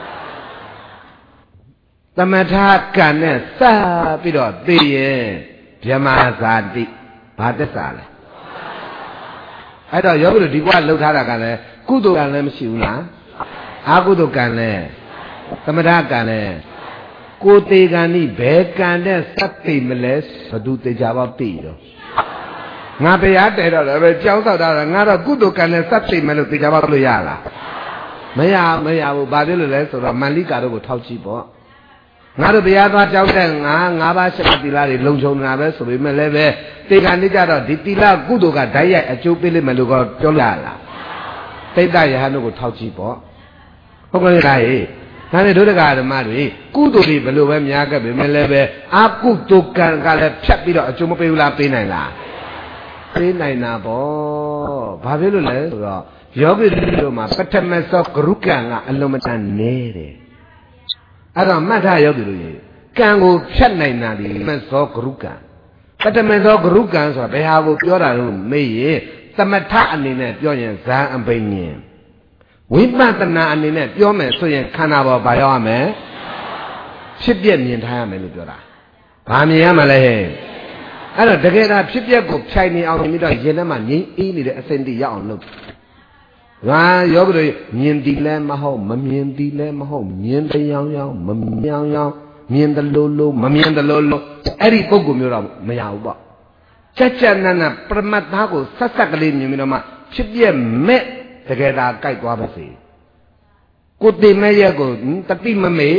Tamatha kan na sabi do te ye Vyama sadi. Bate sale. Ada yobu do diwa lau thara kan le. Kudo kan le mesti ulah, aku tu kan le, tamadha kan le, kote kan ni bekan le sakti meles, satu terjawab tiada. Ngapai ada dah, jauh tahu dah, ngara kudo kan le sakti meles terjawab lu ya lah. Maya, badai lu le, so mali karo ko thau cipo. Ngara biar jauh dah, ngaba seperti lari longcong ngaba, so melebe, tekan ni jada, ditila kudo kan daya, acupile melu ko jola. Tidak ya hanu ko thau cipo. Okey dah. Tapi dulu kan mari, kudo di belum bermiaga bermelebe. Aku tukar kalau siap tidak cuma peulah penai lah. Penai nabo. Bahagilu le. Yogi dulu mah. Pertemasak kerukan Allah macam nere. Ada mana yogi dulu. Kanggo siap naik nadi. Pertemasak kerukan. Pertemasak kerukan so. Behavu piora lu meye. Tamatha ni ne pyo yin zan ampai nyin. Vipassana ni ne pyo me so yin khana bo ba yaw me. Phit pyet myin thai ya me lo pyo da. Ba myin ya ma le he. Ai do takae da phit pyet ko phai ni aung mi do yin ne ma ngin ee ni de asin ti yaw aung lo. Wa yogi do myin ti le ma hau, ma myin ti le ma hau, myin ta yaw yaw, ma myin yaw yaw, myin ta lo lo, ma myin ta lo lo. Ai di pukul myo da ma ya bu ba. Caca nana permata ko sasak kali ni minum mak cipia me tegada kai ko apa sih? Kuti me ya ko tapi mame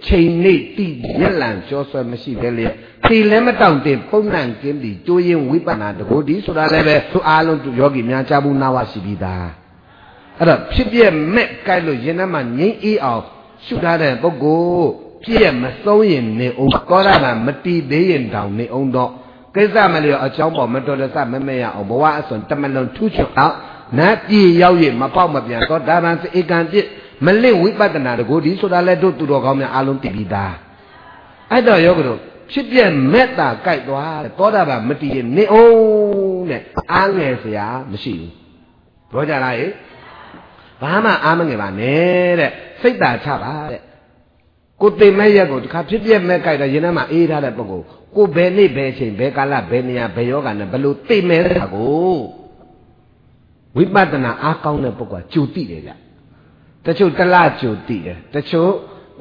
ချိန်နေတိရက်လံကျော်ဆွဲမရှိပဲလေဒီလည်းမတောင့်တင်ပုံနှံကင်းပြီးကျိုးရင်ဝိပဿနာတကူဒီဆိုတာလည်းပဲသူအားလုံးယောဂီများကြားဘူးနာဝရှိပြီးသားအဲ့တော့ဖြစ်ပြမဲ့ကြိုက်လို့ရင်ထဲမှာငြိမ်းအေးအောင်ရှုထားတဲ့ပုဂ္ဂိုလ်ပြည့်မဆုံးရင်နေအောင်ကောရတာမတီးသေးရင်တောင်နေအောင်တော့ကိစ္စမလျော်အကြောင်းပေါ်မတော်တဆမမဲ့ရအောင်ဘဝအစွန်တမလုံးထူးချွတ်အောင်နတ်ပြည်ရောက်ရင်မပေါက်မပြန်တော့ဒါမှစေကံပြည့်မလင့်ဝိပဿနာတကူဒီဆိုတာလည်းတို့သူတော်ကောင်းများအားလုံးသိပြီးသားအဲ့တော့ယောဂတို့ဖြစ်ပြမေတ္တာကြိုက်သွားတဲ့သောတာပန်မတည်ရင်နေအောင်တဲ့အားငယ်စရာမရှိဘူးပြောကြလားဟဲ့ဘာမှအားမငယ်ပါနဲ့တဲ့စိတ်သာချပါတဲ့ကိုသိမဲ့ရက်ကိုတခါဖြစ်ပြမဲ့ကြိုက်တော့ရင်ထဲမှာအေးထားတဲ့ပုဂ္ဂိုလ်ကိုဘယ်နေ့ဘယ်ချိန်ဘယ်ကာလဘယ်နေရာဘယ်ယောဂနဲ့ဘယ်လိုသိမဲ့တာကိုဝိပဿနာအားကောင်းတဲ့ပုဂ္ဂိုလ်ကကြိုသိတယ်ဗျတချို့တစ်လကြိုသိတယ်တချို့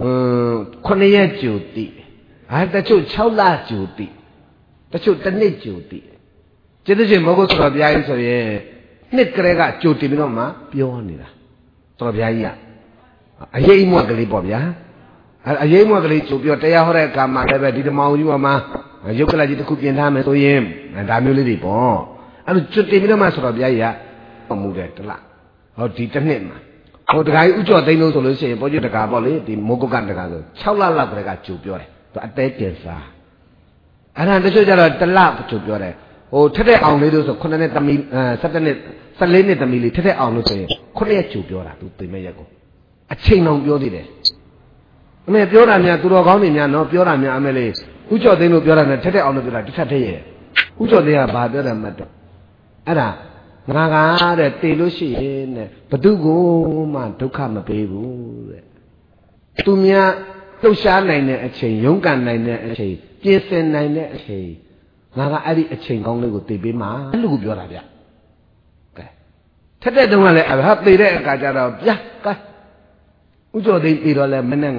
9ရက်ကြိုသိတယ်တချို့6လကြိုသိတချို့တစ်နှစ်ကြိုသိကျေးဇူးရှင်မဟုတ်ဆိုတော့ဘုရားကြီးဆိုရင်နှစ်ကလေးကကြိုသိပြီးတော့မှပြောနေတာဆိုတော့ဘုရားကြီးကအရေးမွက်ကလေးပေါ့ဗျာအရေးမွက်ကလေးကြိုပြောတရားဟောတဲ့အခါမှာလည်းပဲဒီဓမ္မကြီးပေါ်မှာရုပ်ကလကြီးတစ်ခုပြင်ထားမယ်ဆိုရင်ဒါမျိုးလေးတွေပေါ့အဲ့လိုကြိုသိပြီးတော့မှဆိုတော့ဘုရားကြီးကမှုတယ်တလားဟောဒီတစ်နှစ်မှာဟိုတခါကြီးဥကြောသိန်းလို့ဆိုလို့ရှိရင်ပေါ်ကျွတ်တကာပေါ့လေဒီမိုးကုတ်ကတကာဆို6လလောက်ကလေးကကြိုပြောတယ်သူအသေးကျင်စားအဲ့ဒါတချို့ကျတော့တစ်လကြိုပြောတယ်ဟိုထက်တဲ့အောင်လေးတို့ဆို9နှစ်သမီး17နှစ်14နှစ်သမီးလေးထက်တဲ့အောင်လို့ဆိုရင်9ရက်ကြိုပြောတာသူသိမဲ့ရက်ကိုအချိန်အောင်ပြောသေးတယ်အမေပြောတာများသူတော်ကောင်းတွေများနော်ပြောတာများအမေလေးဥကြောသိန်းလို့ပြောတာနဲ့ထက်တဲ့အောင်လို့ပြောတာတစ်ထက်တည်းရဲ့ဥကြောသိန်းကဘာပြောတယ်မှတ်တော့အဲ့ဒါငါကတဲ့တည်လို့ရှိရင်တဲ့ဘသူကိုမှဒုက္ခမပေးဘူးတဲ့သူများလှုပ်ရှားနိုင်တဲ့အချိန်ရုန်းကန်နိုင်တဲ့အချိန်ပြင်ဆင်နိုင်တဲ့အချိန်ငါကအဲ့ဒီအချိန်ကောင်းလေးကိုတည်ပေးမှာလို့ကိုပြောတာဗျကဲထက်တဲ့တုန်းကလည်းဟာတည်တဲ့အခါကျတော့ဗျာကဲဥကျော်သိန်းတည်တော့လဲမနေ့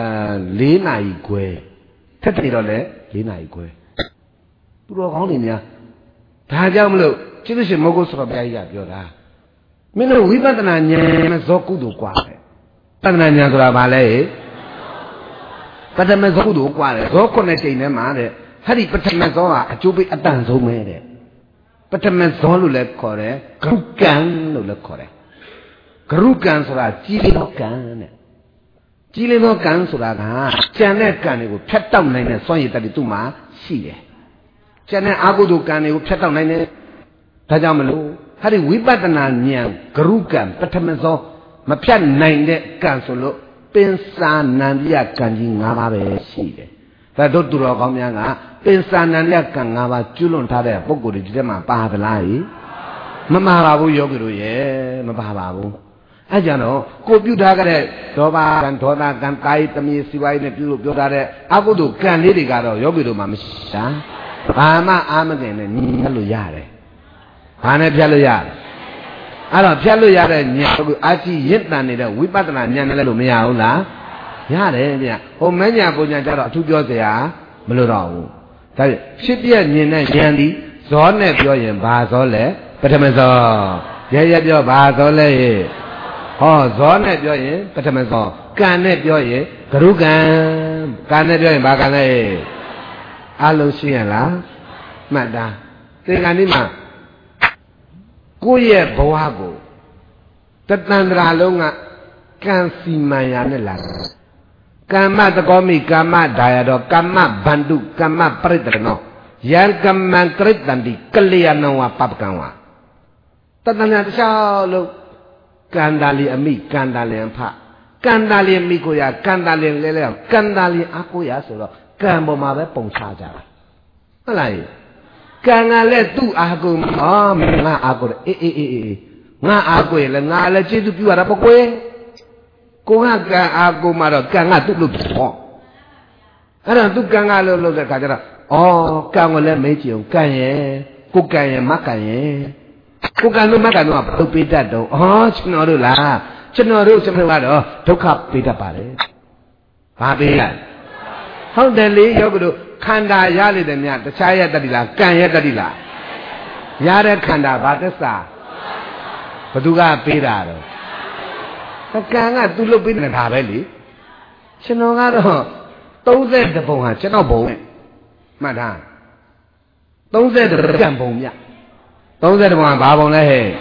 4နာရီခွဲထက်တည်တော့လဲ4นาရီခွဲသူတော်ကောင်းတွေများဒါကြောင့်မလို့ကျေးဇူးရှင်မဟုတ်ဆိုတော့ဘုရားကြီးကပြောတာမင်းတို့ဝိပဿနာဉာဏ်နဲ့ဇောကုသိုလ်กว่าတယ်ပဿနာဉာဏ်ဆိုတာဘာလဲပထမဇောကုသိုလ်กว่าတယ်ဇော9ချိန်ထဲမှာတဲ့ဟာဒီပထမဇောဟာအကျိုးပေးအတန်ဆုံးပဲတဲ့ပထမဇောလို့လည်းခေါ်တယ်ဂရုကံလို့လည်းခေါ်တယ်ဂရုကံဆိုတာကြီးလေးသောကံတဲ့ကြီးလေးသောကံဆိုတာကကြံတဲ့ကံတွေကိုဖြတ်တောက်နိုင်တဲ့စွမ်းရည်တတ်တွေသူ့မှာရှိတယ်ကြံတဲ့အာဟုတုကံတွေကိုဖြတ်တောက်နိုင်တဲ့ဒါကြောင့်မလို့ဟာဒီဝိပဿနာဉာဏ်ဂရုကံပထမဇောမဖြတ်နိုင်တဲ့ကံဆိုလို့ပင်စာနန္ဒိယကံကြီး၅ပါးပဲရှိတယ်ဒါတို့သူတော်ကောင်းများကပင်စာနန္ဒိယကံ၅ပါးကျွလွန်ထားတဲ့ပုဂ္ဂိုလ်တွေဒီထဲမှာပါသလားမပါပါဘူးယောဂီတို့ရဲ့မပါပါဘူးအဲကြောင့်တော့ကိုပြုထားကြတဲ့ဒေါဘကံဒေါသကံကာယတမီစီဝါရေးနဲ့ပြုလို့ပြောထားတဲ့အကုသိုလ်ကံလေးတွေကတော့ယောဂီတို့မှာမရှိတာဘာမှအာမခင်နဲ့ညီလို့ရတယ်ဘာနဲ့ဖြတ်လို့ရအဲ့တော့ဖြတ်လို့ရတဲ့ဉာဏ်ကိုအာရှိရင့်တန်နေတဲ့ဝိပဿနာဉာဏ်နဲ့လည်းမရဘူးလားရတယ်ဗျဟိုမဉာဏ်ပုံဉာဏ်ကြတော့အထူးပြောစရာမလိုတော့ဘူးဒါဖြစ်ပြမြင်တဲ့ဉာဏ်ဒီဇောနဲ့ပြောရင်ဘာဇောလဲပထမဇောရပြောဘာဇောလဲဟောဇောနဲ့ပြောရင်ပထမဇောကံနဲ့ပြောရင်ဂရုကံကံနဲ့ပြောရင်ဘာကံလဲအလုံးရှိရလားမှတ်တာသင်္ကန်းဒီမှာကိုယ့်ရဲ့ဘဝကိုတတန္တရာလုံးကကံစီမံရာနဲ့လာတယ်ကမ္မတကောမိကမ္မဒါယတော်ကမ္မဗန္တုကမ္မပရိတ္တနောယံကမ္မံကရိတ္တန္တိကလျာဏဝပပကံဝတတန္တရာတခြားလုံးကန္တာလီအမိကန္တာလင်ဖကန္တာလီအမိကိုရကန္တာလင်လဲလဲကန္တာလင်အကိုရဆိုတော့ကံပေါ်မှာပဲပုံချကြတာဟုတ်လားကံကလည်းသူ့အာကိုငါအာကိုအေးငါအာကိုလည်းငါလည်းကျေးဇူးပြုရတာပေါ့ကွယ်ကိုကကံအာကိုမှာတော့ကံကသူ့လို့ပေါ့အဲ့တော့သူကံကလို့တဲ့ခါကျတော့ကံကိုလည်းမေးကြည့်အောင်ကံရဲ့ကိုကံရဲ့မကံရဲ့ကိုကံလို့မကံတော့ဘုပိတတ်တော့ကျွန်တော်တို့လားကျွန်တော်တို့ကတော့ဒုက္ခပေးတတ်ပါတယ်ဘာပေးလဲဟုတ်တယ်လေယောဂတို့ခန္ဓာရလေတဲ့မြတ်တခြားရတတ်တိလားကံရတတ်တိလားရတဲ့ခန္ဓာဘာသစ္စာဘသူကပေးတာတော့ကံကသူ့လုပ်ပေးနေတာပဲလေ Chinogado, those at the bone, Chinabo, Madame. Those at the Gambonia. Those at one Babone.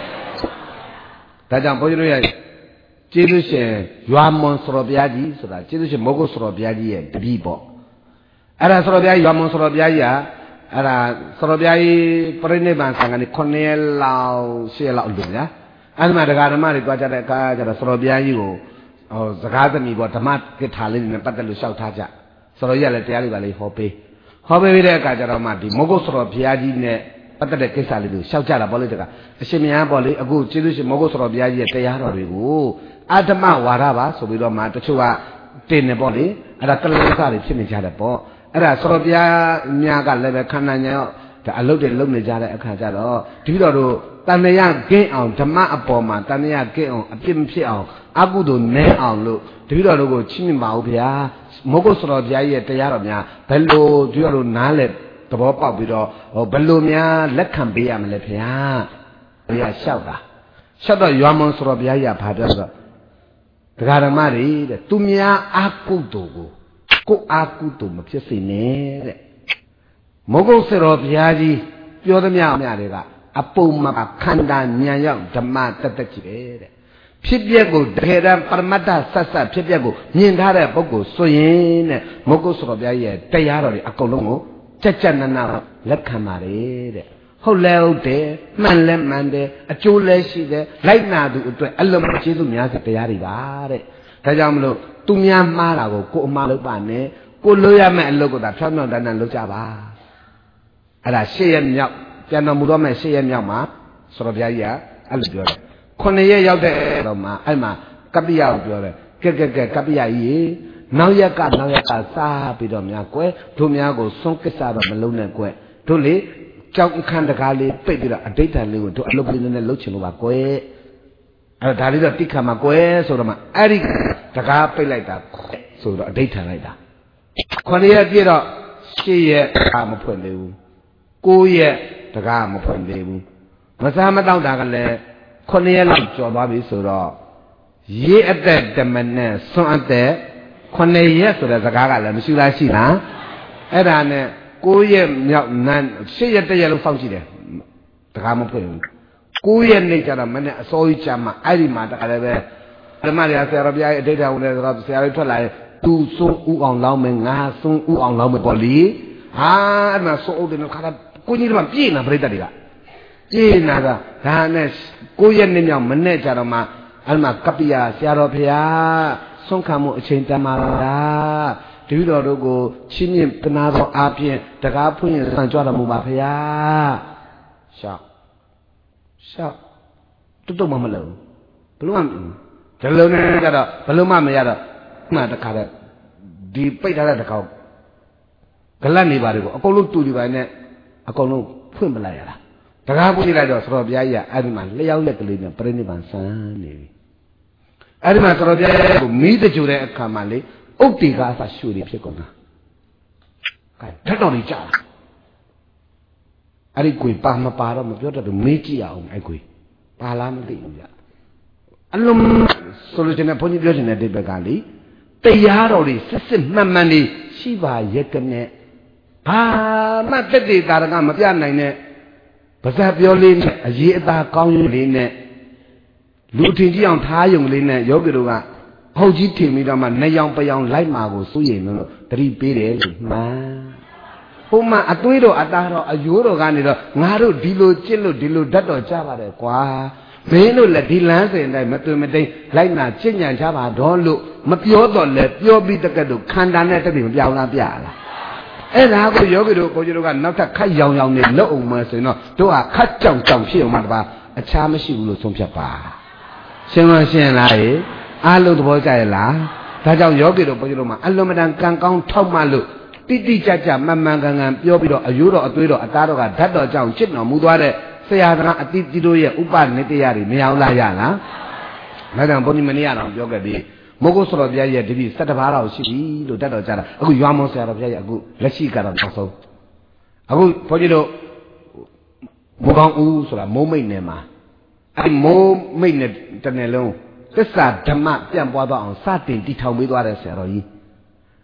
Tajampo, Jesus, you are monster of Yadi, so that Jesus Mogos of Yadi, the people. Ara Sorobia, you are monster of Yaya, Ara Sorobia, Preneban, and Cornel Lao, Shella Lunia. And Madagamari got at a car, Sorobia, you, or Zagadami got a mat, get Halin, and Patalu Shautaja. Soroya, the Valley, Hoppe. Hoppe, Kajaramati, Mogos of Yadi. Pata kesali shautara politika shimia boli agu chilushi mogo sorobia ye tayaro rigu adama waraba so bido ma tachuwa tin boli ada kalasa ri phit ne ja de po ada sorobia nya ka le be khana nya da aluk de luk ne ja de akha ja do di bido do tanaya kin aung dhamma apaw ma tanaya kin aung apit mphit aung akudo ne aung lo di bido do ko chi min pa u phya mogo sorobia ye tayaro nya belo di bido do na le the Bob Bido, or Belumia, let come be a Malepia. We are shouter. Shouter Yamon Sorobia Padasa. The Garamari, the Tumia Akuto, Ko Akuto, Mapsine. Mogo Serobiaji, Yodamia Mariga, Apoma, Kanda, Nyayam, Dama, Tatachi. Pipiago, Dredam, Parmata, Sasa, Pipiago, Nindara, Bogo, Soyen, Mogo Sorobia, Tayari, Akolongo. Chachanana, Lakamare, Holel de, Manlem Mande, a Chulesi de, like Nadu, Alamuchi to Miasa Tayari. Tajamlo, Tumia Malago, Ko Malubane, Ko Loya Man logo that Chano than Lujaba. And I say and Yap, Jana Mudome say and Yama, Sorobia, Albior. Koneye out there, Alma, Kabia, Kabia ye. Now ya got sa bidom ya que, to Miago, Sonkesa, Malone que, to lay, Chow Kandakali, Pedra, a data live to a look in the Luchinova que, a Dalida Tikamaque, so the Eric, Taka pay like that, so the data like that. Korea did a she am upon you. Go ye, the gam upon you. Masama down Dagale, Korea like your Bobby so. Ye at that the man, so at there. Koneya so that Zagaga, and Sula Sina, Edane, Goye Nan, say at the yellow function, the Hamopin. Goye nature, a man, so each ama, Irima, the Maria Serabia, data on the Seratola, two so on Laumen, soon on Laumen Poli. Ah, and I saw the Kara, Kunima Pina, Breda. Gina, Danes, Goye Nina, Manejarama, Alma Capia, Serapia. Sonkamo Chintamara, Dudo, Chimney Penado Apia, the Gapun, San Jordan Mubapia. Shout. To do Mamalo. Plum. The Luna Yada, Paloma Mayada, Matacada, the Peta the cow. Galani Barigo, Apollo to divine, Apollo Pumbalaya. The Gabu Lados, Robia, Adman, lay out like a little, Prenivan San. Adama Sorobia, meet the Jure Kamali, Otiga, Shuri Picona. Take on each other. Ariqui, Pama Param, Jota to Michi, Equi, Palam Dinja. Alum solution upon you in a debagali. They are already system, Mamani, Shiva, Yekane. Ah, not the day that I'm a piano. Pasapiolin, a Yeta Kongulin. Lutin on Tayung Yoga, how you tell me that my Nayang Payang light marble, so you know, 3 periods. Ma Homa Atuido Ataro, a Euro Ganida, Naru, Dilo, Dato Java, Qua, Meno let Dilans and I mathemate like na Chinya Java, don't look, Mapiodo let your be the Kadu, Kandanet of Yauna Biala. And I go Yogido, Koyoga, not a Kayang, no mercy, no, to a cut jump, Shilmaba, a charmashi will some chapa. Sima Shen Lai, Alu the Bojaila, Tajam Yogi to Pojoma, Alumadan Kangkong Tomalu, Titi Chacha, Mamangang, Yobido, a Euro, a Tuido, a Taroga, Tato Jam, Chitno, Mudware, Sayana, a Titidoya, Upan, Netiari, Miaula Yana, Madame Bonimania, Yoga di, Mogo Sorobia, Divi, Satavara, Shiki, Tato Jara, a good Yamos, a good Lashika, also. A good Pojido Mogang Usura, Momi Nema. I more made than alone. This are Dama, Jambaba on Satin, detail with what I said.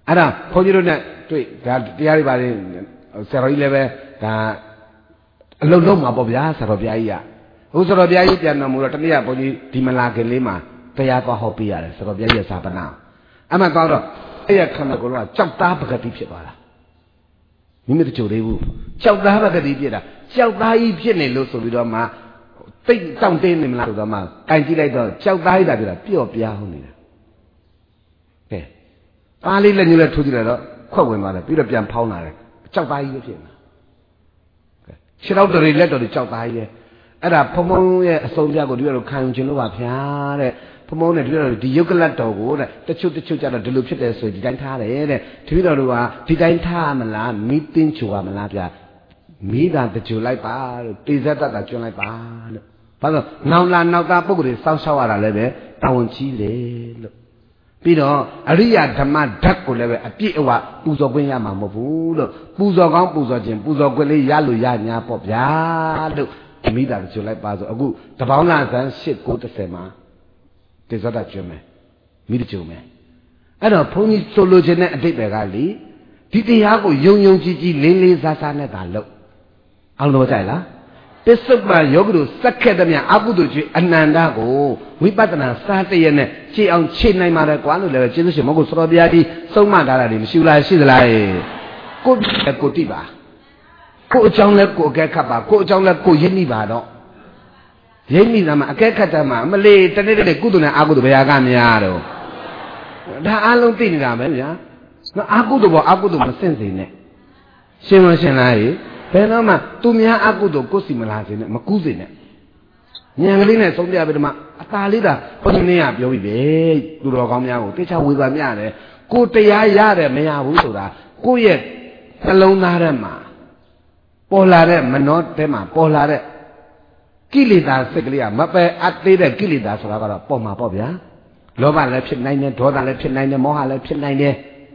အဲ့ဒါဘုန်းကြီးတို့နဲ့တွေ့ဒါတရားတွေပါလေဆရာတော်ကြီးလည်းပဲဒါအလုံးလုံးမှာပေါ့ဗျာဆရာတော်ဘုရားကြီးကဟိုဆရာတော်ဘုရားကြီးပြန်တော်မူတော့တနေ့ကဘုန်းကြီးဒီမလာခင်လေးမှာတရားသွားဟောပေးရတယ်ဆရာတော်ဘုရားကြီးရဲ့ဇာပနာအမှန်တော့အဲ့ရခန္ဓာကိုယ်ကကြောက်သားပဂတိဖြစ်သွားတာမိမိတချို့သေးဘူးကြောက်သားပဂတိဖြစ်တာကြောက်သားကြီးဖြစ်နေလို့ဆိုပြီးတော့မှတိတ်တောင့်တင်းနေမလားဆိုတော့မှတိုင်ကြည့်လိုက်တော့ကြောက်သားကြီးတာပြောတာပျော့ပြားဟုတ်နေတာကဲအားလေးလက်ညှိုးလက်ထိုးကြည့်လိုက်တော့ခွက်ဝင်သွားတယ်ပြီးတော့ပြန်ဖောင်းလာတယ်ကြောက်သားကြီးပဲဖြစ်နေတာကဲခြေထောက်တွေလက်တော်တွေကြောက်သားကြီးရဲ့အဲ့ဒါဖုံဖုံရဲ့အစုံပြကိုဒီလိုခံယူခြင်းလို့ပါဗျာတဲ့ဖုံဖုံနဲ့ဒီယုတ်ကလတ်တော်ကိုတဲ့တချို့ကြတော့ဒီလိုဖြစ်တယ်ဆိုဒီတိုင်းထားတယ်တဲ့တပည့်တော်တို့ကဒီတိုင်းထားမလားမီးတင်းချိုရမလားဗျာမိတာတကြိုလိုက်ပါလို့တေဇတ်တတ်တာကျွန်းလိုက်ပါလို့ဘာလို့နောင်လာနောက်သားပုဂ္ဂိုလ်တွေစောင့်ရှောက်ရတာလည်းပဲတာဝန်ကြီးတယ်လို့ပြီးတော့အရိယဓမ္မဓာတ်ကိုလည်းပဲအပြည့်အဝပူဇော်ခွင့်ရမှာမဟုတ်ဘူးလို့ပူဇော်ကောင်းပူဇော်ခြင်းပူဇော်ခွင့်လေးရလို့ရညာပေါ့ဗျာလို့မိတာတကြိုလိုက်ပါဆိုအခုတပေါင်းလာဇန်8 9 10မှာတေဇတ်တတ်ကျွန်းမယ်မိတကြိုမယ်အဲ့တော့ဘုန်းကြီးဆိုလိုချင်တဲ့အတိတ်ပဲကလေဒီတရားကိုယုံယုံကြည်ကြည်လေးလေးစားစားနဲ့သာလုပ်အောင်လို့ကြိုက်လားပစ္စုပန်ယောဂတို့စက်ခက်တဲ့မြအကုသိုလ်ကျွေးအနန္တကိုဝိပဿနာစားတရနဲ့ခြေအောင်ခြေနိုင်ပါတယ်ကွာလို့လည်းကျေးဇူးရှင်မဟုတ်ကိုစောတော်ဘုရားကြီးသုံးမထားတာတွေမရှိဘူးလားရှိသလားကိုတိပါကိုအကြောင်းလဲကိုအကဲခတ်ပါကိုအကြောင်းလဲကိုရင်းမိပါတော့ရင်းမိတာမှအကဲခတ်တာမှမလေးတနေ့တည်းကုသိုလ်နဲ့အကုသိုလ်ဘယ်ဟာကများတော့ဒါအလုံးသိနေတာပဲဗျာအကုသိုလ်ပေါ်အကုသိုလ်မစင့်စေနဲ့ရှင်းမရှင်းလားဘယ်တော့မှသူများအကုသိုလ်ကိုယ်စီမလာစေနဲ့မကူးစေနဲ့ဉာဏ်ကလေးနဲ့ဆုံးပြပြီးတော့မှအသာလေးသာဘုရားနည်းကပြောပြီပဲသူတော်ကောင်းများကိုတေချာဝေဖန်မြတယ်ကိုတရားရတယ်မရဘူးဆိုတာကိုယ့်ရဲ့နှလုံးသားထဲမှာပေါ်လာတဲ့မနောထဲမှာပေါ်လာတဲ့ကိလေသာစိတ်ကလေးကမပယ်အပ်သေးတဲ့ကိလေသာဆိုတာကတော့ပေါ်မှာပေါ့ဗျာလောဘလည်းဖြစ်နိုင်တယ်ဒေါသလည်းဖြစ်နိုင်တယ်မောဟလည်းဖြစ်နိုင်တယ်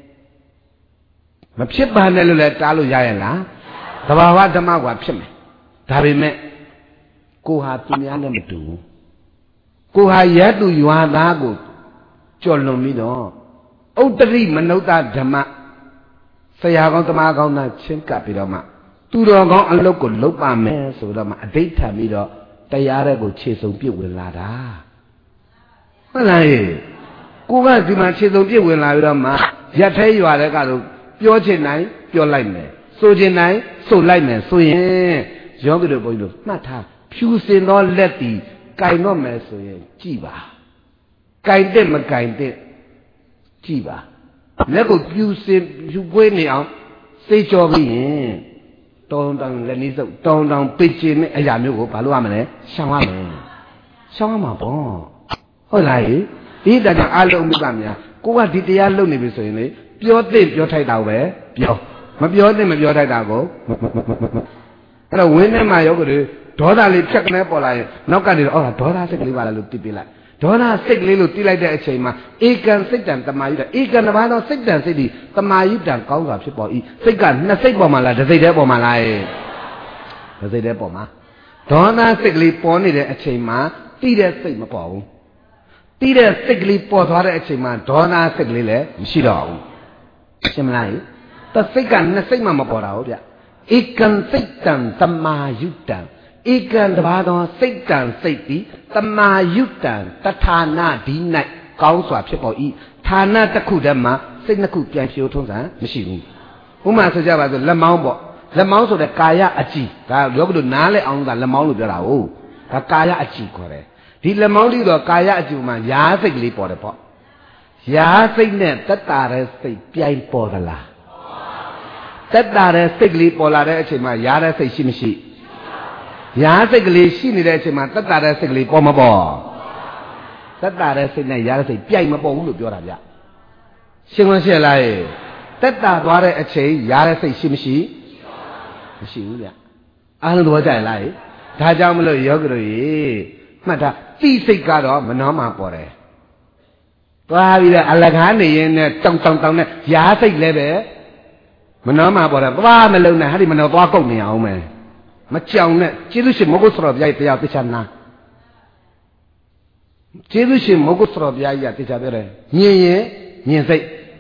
မဖြစ်ပါနဲ့လို့လည်းတားလို့ရရဲ့လားသဘာဝဓမ္မကဖြစ်မယ်ဒါပေမဲ့ကိုဟာသူများနဲ့မတူဘူးကိုဟာရတုရွာသားကိုကြော်လွန်ပြီးတော့ဥတ္တရိမနုဿဓမ္မဆရာကောင်းတမကောင်းသားချင်းကပ်ပြီးတော့မှသူတော်ကောင်းအလုပ်ကိုလုပ်ပါမယ်ဆိုတော့မှအဋိဋ္ဌံပြီးတော့တရားတဲ့ကိုခြေစုံပြစ်ဝင်လာတာဟုတ်လားကိုကဒီမှာခြေစုံပြစ်ဝင်လာပြီးတော့မှရက်သေးရွာတဲ့ကတော့ပြောချင်တိုင်းပြောလိုက်မယ်ဆိုချင်တိုင်းဆိုလိုက်မယ်ဆိုရင်ယောဂီတို့ဘုန်းကြီးတို့မှတ်ထားဖြူစင်သောလက်တီကင်တော့မယ်ဆိုရင်ကြည်ပါကင်တဲ့မကင်တဲ့ကြည်ပါလက်ကိုဖြူစင်ဖြူပွေးနေအောင်စိတ်ကြောပြီးရင်တောင်းတောင်းလက်နည်းစုပ်တောင်းတောင်းပိတ်ချင်တဲ့အရာမျိုးကိုဘာလို့ရမလဲရှောင်ရမယ်ရှောင်ရမှာပေါ့ဟုတ်လားဒီတကြအားလုံးမိဘများကိုကဒီတရားလုပ်နေပြီဆိုရင်လေပြောတဲ့ပြောထိုက်တာပဲပြောမပြောတဲ့မပြောထိုက်တာကိုအဲ့တော့ဝင်းထဲမှာယောဂတွေဒေါသလေးဖြတ်ကနေပေါ်လာရင်နောက်ကနေတော့ဒေါသစိတ်ကလေးပါလားလို့သိပေးလိုက်ဒေါသစိတ်ကလေးလို့သိလိုက်တဲ့အချိန်မှာဧကံစိတ်တံတမာယုတဧကံတစ်ပါးသောစိတ်တံစိတ်ဒီတမာယုတံကောင်းစွာဖြစ်ပေါ်၏စိတ်ကနှစ်စိတ်ပေါ်မှာလားတစ်စိတ်တည်းပေါ်မှာလားတစ်စိတ်တည်းပေါ်မှာဒေါသစိတ်ကလေးပေါ်နေတဲ့အချိန်မှာသိတဲ့စိတ်မပေါ်ဘူးသိတဲ့စိတ်ကလေးပေါ်သွားတဲ့အချိန်မှာဒေါသစိတ်ကလေးလည်းမရှိတော့ဘူးရှင်းမလားတစိတ်ကနှစ်စိတ်မှမပေါ်တာဟုတ်ဗျဧကံစိတ်တံတမာယုတံဧကံတစ်ပါးသောစိတ်တံစိတ်သည်တမာယုတံတထာနာဒီ၌ကောင်းစွာဖြစ်ပေါ်၏ဌာနတစ်ခုတည်းမှာစိတ်နှစ်ခုပြန်ဖြိုးထုံးစံမရှိဘူးဥပမာဆိုကြပါစို့လက်မောင်းပေါ့လက်မောင်းဆိုတဲ့ကာယအကြည်ဒါယောဂတို့နားလဲအောင်ကလက်မောင်းလို့ပြောတာဟုတ်ဒါကာယအကြည်ခေါ်တယ်ဒီလက်မောင်းပြီးတော့ကာယအကြည်မှာယာစိတ်ကလေးပေါ်တယ်ပေါ့ယာစိတ်နဲ့တက်တာတဲ့စိတ်ပြိုင်ပေါ်သလားတက်တာတဲ့စိတ်ကလေးပေါ်လာတဲ့အချိန်မှာယာတဲ့စိတ်ရှိမရှိယာစိတ်ကလေးရှိနေတဲ့အချိန်မှာတက်တာတဲ့စိတ်ကလေးပေါ်မပေါ်တက်တာတဲ့စိတ်နဲ့ယာတဲ့စိတ်ပြိုင်မပေါ်ဘူးလို့ပြောတာဗျရှင်းမရှင်းလားတက်တာသွားတဲ့အချိန်ယာတဲ့စိတ်ရှိမရှိမရှိဘူးဗျအားလုံးတော့ကြိုက်လားဒါကြောင့်မလို့ယောဂီတို့မှတ်တာသိစိတ်ကတော့မနှောမှပေါ်တယ်သွားပြီးတော့အလကားနေရင်နဲ့တောင်းနဲ့ယာစိတ်လည်းပဲမနှောမှပေါ်တယ်သွားမလုံးနဲ့ဟာဒီမနှောသွားကုတ်နေအောင်မယ်မကြောင်နဲ့ကျေးဇူးရှင်မဟုတ်ဆိုတော့ဗျာတရားသိချာနာကျေးဇူးရှင်မဟုတ်ဆိုတော့ဗျာကြီးကသိချာပြောတယ်ညင်ရင်ညင်စိတ်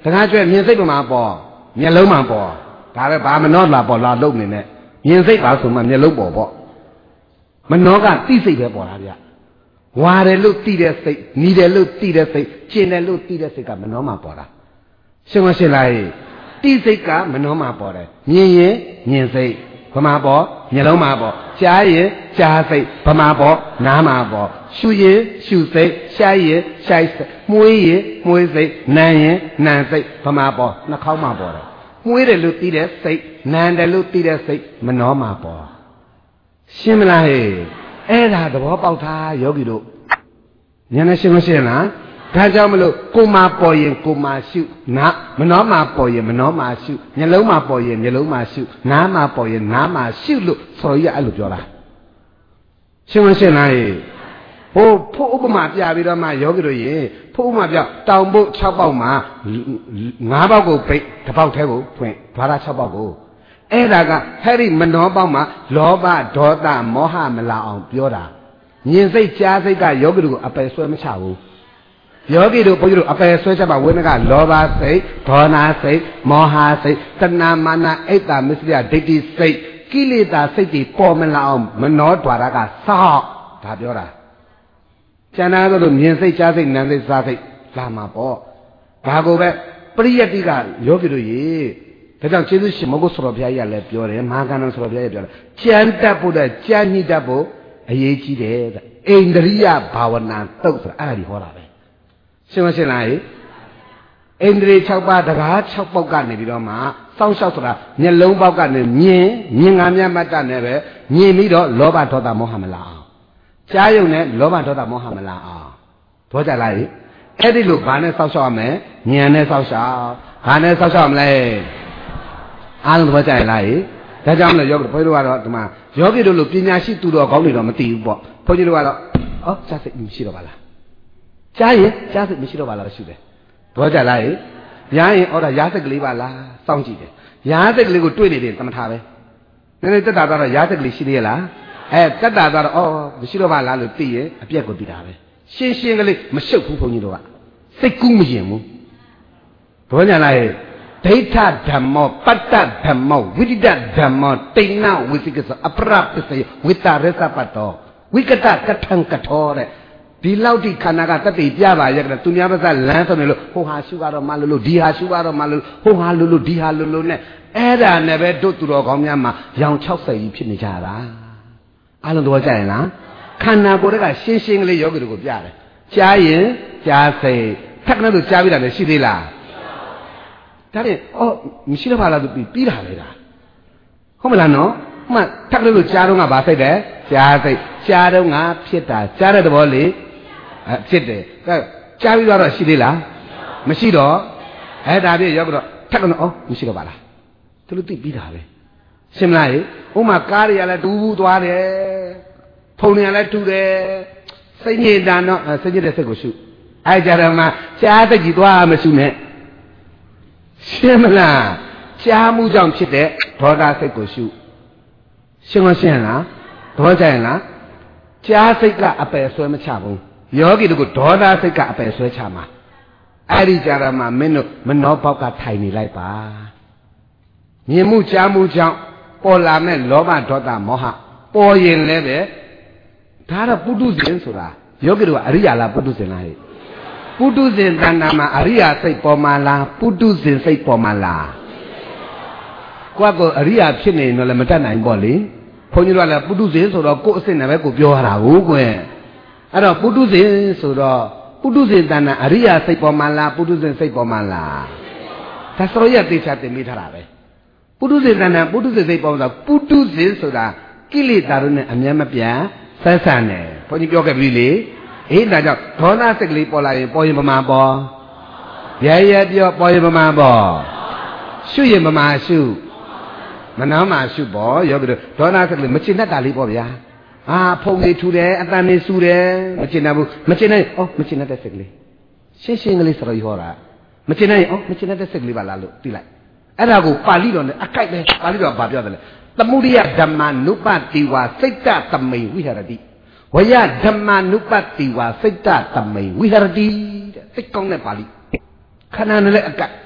တခါကျွဲမြင်စိတ်ပေါ်မှာပေါ်မျက်လုံးမှာပေါ်ဒါပဲဘာမနှောလာပေါ်လာလုံးနေနဲ့မြင်စိတ်ပါဆိုမှမျက်လုံးပေါ်ပေါ့မနှောကတိစိတ်ပဲပေါ်တာဗျဝါတယ်လို့တိတဲ့စိတ်နီးတယ်လို့တိတဲ့စိတ်ကျင်တယ်လို့တိတဲ့စိတ်ကမနှောမှာပေါ်တာရှင်းမရှင်းလားတိစိတ်ကမနှောမှာပေါ်တယ်မြင်ရင်မြင်စိတ်ဗမာပေါ်မျက်လုံးမှာပေါ်ကြားရင်ကြားစိတ်ဗမာပေါ်နားမှာပေါ်ရှုရင်ရှုစိတ်ရှိုက်ရင်ရှိုက်စိတ်မွေးရင်မွေးစိတ်နံရင်နံစိတ်ဗမာပေါ်နှာခေါင်းမှာပေါ်တယ်မွေးတယ်လို့သိတဲ့စိတ်နံတယ်လို့သိတဲ့စိတ်မနှောမှာပေါ်ရှင်းမလားဟဲ့အဲ့ဒါသဘောပေါက်ထားယောဂီတို့ဉာဏ်နဲ့ရှင်းမရှင်းလားဒါကြောင့်မလို့ကိုယ်မှာပေါ်ရင်ကိုယ်မှာရှုနားမနှောမှာပေါ်ရင်မနှောမှာရှုမျက်လုံးမှာပေါ်ရင်မျက်လုံးမှာရှုနားမှာပေါ်ရင်နားမှာရှုလို့ဆိုရအဲ့လိုပြောတာရှင်းမရှင်းလားဟိုဖို့ဥပမာပြပြီးတော့မှယောဂီတို့ရေဖို့ဥပမာပြတောင်ပုတ်6ပေါက်မှာ9ပေါက်ကိုပိတ်တစ်ပေါက်ထဲကိုဖွင့်ဘာသာ6ပေါက်ကိုအဲ့ဒါကဟဲ့ဒီမနှောပေါက်မှာလောဘဒေါသမောဟမလာအောင်ပြောတာမြင်စိတ်ကြားစိတ်ကယောဂီတို့ကိုအပယ်ဆွဲမချဘူးယောဂီတို့ဘုန်းကြီးတို့အပယ်ဆွဲချက်ပါဝိနကလောဘစိတ်ဒေါနာစိတ်မောဟစိတ်တဏမာနအိတ်တာမစ္စရိယဒိဋ္ဌိစိတ်ကိလေသာစိတ်တွေပေါ်မလာအောင်မနှောဓာရကစောက်ဒါပြောတာကျန်တာတို့မြင်စိတ်ကြားစိတ်နာမ်စိတ်စားစိတ်လာမှာပေါ့ဒါကိုပဲပရိယတ္တိကယောဂီတို့ရေဒါကြောင့်ကျေးဇူးရှင်မဟုတ်ဆိုတော်ဘုရားကြီးကလည်းပြောတယ်မဟာကဏ္ဍဆိုတော်ဘုရားကြီးပြောတယ်ကြံတတ်ဖို့တဲ့ကြံ့ညိတတ်ဖို့အရေးကြီးတယ်တဲ့အိန္ဒြိယဘာဝနာတုတ်ဆိုတာအဲ့ဒါဒီဟောတာပဲရှင်းမရှင်းလားအိန္ဒြေ6ပါးတကား6ပေါက်ကနေပြီးတော့မှစောင့်ရှောက်ဆိုတာမျက်လုံးပေါက်ကနေမြင်ငါမျက်မှတ်တနဲ့ပဲမြင်ပြီးတော့လောဘဒေါသမောဟမလာအောင်ကြားယုံနဲ့လောဘဒေါသမောဟမလာအောင်ဘောကြလားအဲ့ဒီလိုဘာနဲ့စောင့်ရှောက်ရမလဲဉာဏ်နဲ့စောင့်ရှောက်ဘာနဲ့စောင့်ရှောက်ရမလဲအားလုံးသဘောကျရင်လားဒါကြောင့်မလို့ယောဂီဘုန်းကြီးတို့ကတော့ဒီမှာယောဂီတို့လိုပညာရှိသူတော်ကောင်းတွေတော့မသိဘူးပေါ့ဘုန်းကြီးတို့ကတော့ကြားစိတ်မရှိတော့ပါလားကြားရင်ကြားစိတ်မရှိတော့ပါလားရှိတယ်ဘောကြလားရားရင်ဩဒါရားစိတ်ကလေးပါလားစောင့်ကြည့်တယ်ရားစိတ်ကလေးကိုတွေ့နေတယ်သမထပဲနည်းနည်းတက်တာတော့ရားစိတ်ကလေးရှိသေးရဲ့လားတက်တာတော့မရှိတော့ပါလားလို့သိရင်အပြက်ကိုသိတာပဲရှင်းရှင်းကလေးမရှုပ်ဘူးဘုန်းကြီးတို့ကစိတ်ကူးမရင်ဘူးဘောကြလားဒိဋ္ဌဓမ္မောပတ္တဓမ္မောဝိတိတဓမ္မောတိဏဝိသိကစအပရပစ္စယဝိတရသပတ္တောဝိကတကထံကထောတဲ့ဒီလောက်ထိခန္ဓာကတတိပြပါရဲ့ကသူများပါးစလမ်းဆုံးနေလို့ဟိုဟာရှုကတော့မလို့ဒီဟာရှုကတော့မလို့ဟိုဟာလို့ဒီဟာလို့နဲ့အဲ့ဒါနဲ့ပဲတို့သူတော်ကောင်းများမှာရောင်60ကြီးဖြစ်နေကြတာအားလုံးတော့ကြရင်လားခန္ဓာကိုယ်ကရှင်းရှင်းကလေးယောဂီတို့ကိုပြတယ်ကြားရင်ကြားစိတ်ထပ်ကနေလို့ကြားပြီးတာလည်းရှိသေးလားဒါနဲ့မရှိတော့ပါလားသူပြီးတာလေဒါဟုတ်မလားနော်မှထပ်လို့ကြားတော့ကဘာစိတ်တယ်ကြားစိတ်ကြားတော့ငါဖြစ်တာကြားတဲ့သဘောလေဖြစ်တယ်ကဲကြားပြီးတော့ရှိသေးလားမရှိတော့ဒါပြည့်ရောက်တော့ထပ်တော့မရှိတော့ပါလားသူတို့သိပြီးတာပဲရှင်းမလားဥမာကားတွေကလည်းတူးသွားတယ်ဖုန်တွေကလည်းတူတယ်စိတ်ညစ်တာတော့စိတ်ညစ်တဲ့စိတ်ကိုရှုကြတယ်မှာကြားစိတ်ကြီးသွားမရှုနဲ့ရှင်းမလားကြားမှုကြောင့်ဖြစ်တဲ့ဒေါသစိတ်ကိုရှုရှင်းမရှင်းလားသဘောကျရင်လားကြားစိတ်ကအပယ်ဆွဲမချဘူးယောဂီတို့ကဒေါသစိတ်ကအပယ်ဆွဲချမှာအဲ့ဒီကြရမှာမင်းတို့မနှောပေါက်ကထိုင်နေလိုက်ပါမြင်မှုကြားမှုကြောင့်ပေါ်လာမဲ့လောဘဒေါသမောဟပေါ်ရင်လည်းပဲဒါတော့ပုထုဇဉ်ဆိုတာယောဂီတို့ကအရိယာလားပုထုဇဉ်လားပုထုဇဉ်တဏ္ဍာမှာအရိယာစိတ်ပေါ်မှာလားပုထုဇဉ်စိတ်ပေါ်မှာလားကိုယ့်ကိုအရိယာဖြစ်နေရင်တော့လည်းမတတ်နိုင်ပေါ့လေဘုန်းကြီးတို့ကလည်းပုထုဇဉ်ဆိုတော့ကိုယ့်အစ်စ်နဲ့ပဲကိုပြောရတာဟုတ်ကွယ်အဲ့တော့ပုထုဇဉ်ဆိုတော့ပုထုဇဉ်တဏ္ဍာအရိယာစိတ်ပေါ်မှာလားပုထုဇဉ်စိတ်ပေါ်မှာလားဒါဆိုရသေချာတင်မိထားတာပဲပုထုဇဉ်တဏ္ဍာပုထုဇဉ်စိတ်ပေါ်မှာပုထုဇဉ်ဆိုတာကိလေသာတို့နဲ့အမြဲမပြတ်ဆက်ဆံတယ်ဘုန်းကြီးပြောခဲ့ပြီလေဒါကြောင့်ဒေါသစိတ်ကလေးပေါ်လာရင်ပေါ်ရင်ပမာပေါ်ရဲပြောပေါ်ရင်ပမာပေါ်ရှုရင်ပမာရှုမနှောမှရှုပေါ်ယောဂီတို့ဒေါသစိတ်ကလေးမချင်တတ်တာလေးပေါ့ဗျာဖုံလေးထူတယ်အတန်လေးဆူတယ်မချင်တတ်ဘူးမချင်နိုင်မချင်တတ်တဲ့စိတ်ကလေးရှင်းရှင်းကလေးစရဟောတာမချင်နိုင်မချင်တတ်တဲ့စိတ်ကလေးပါလားလို့သိလိုက်အဲ့ဒါကိုပါဠိတော်နဲ့အကိုက်ပဲပါဠိတော်ကဘာပြောတယ်လဲသမုဒိယဓမ္မနုပတိဝါစိတ်တသမိန်ဝိဟရတိဝယဓမ္မနုပတိဝါစိတ်တသမိန်ဝိဟရတိတဲ့စိတ်ကောင်းတဲ့ပါဠိခန္ဓာနဲ့လည်းအကတ်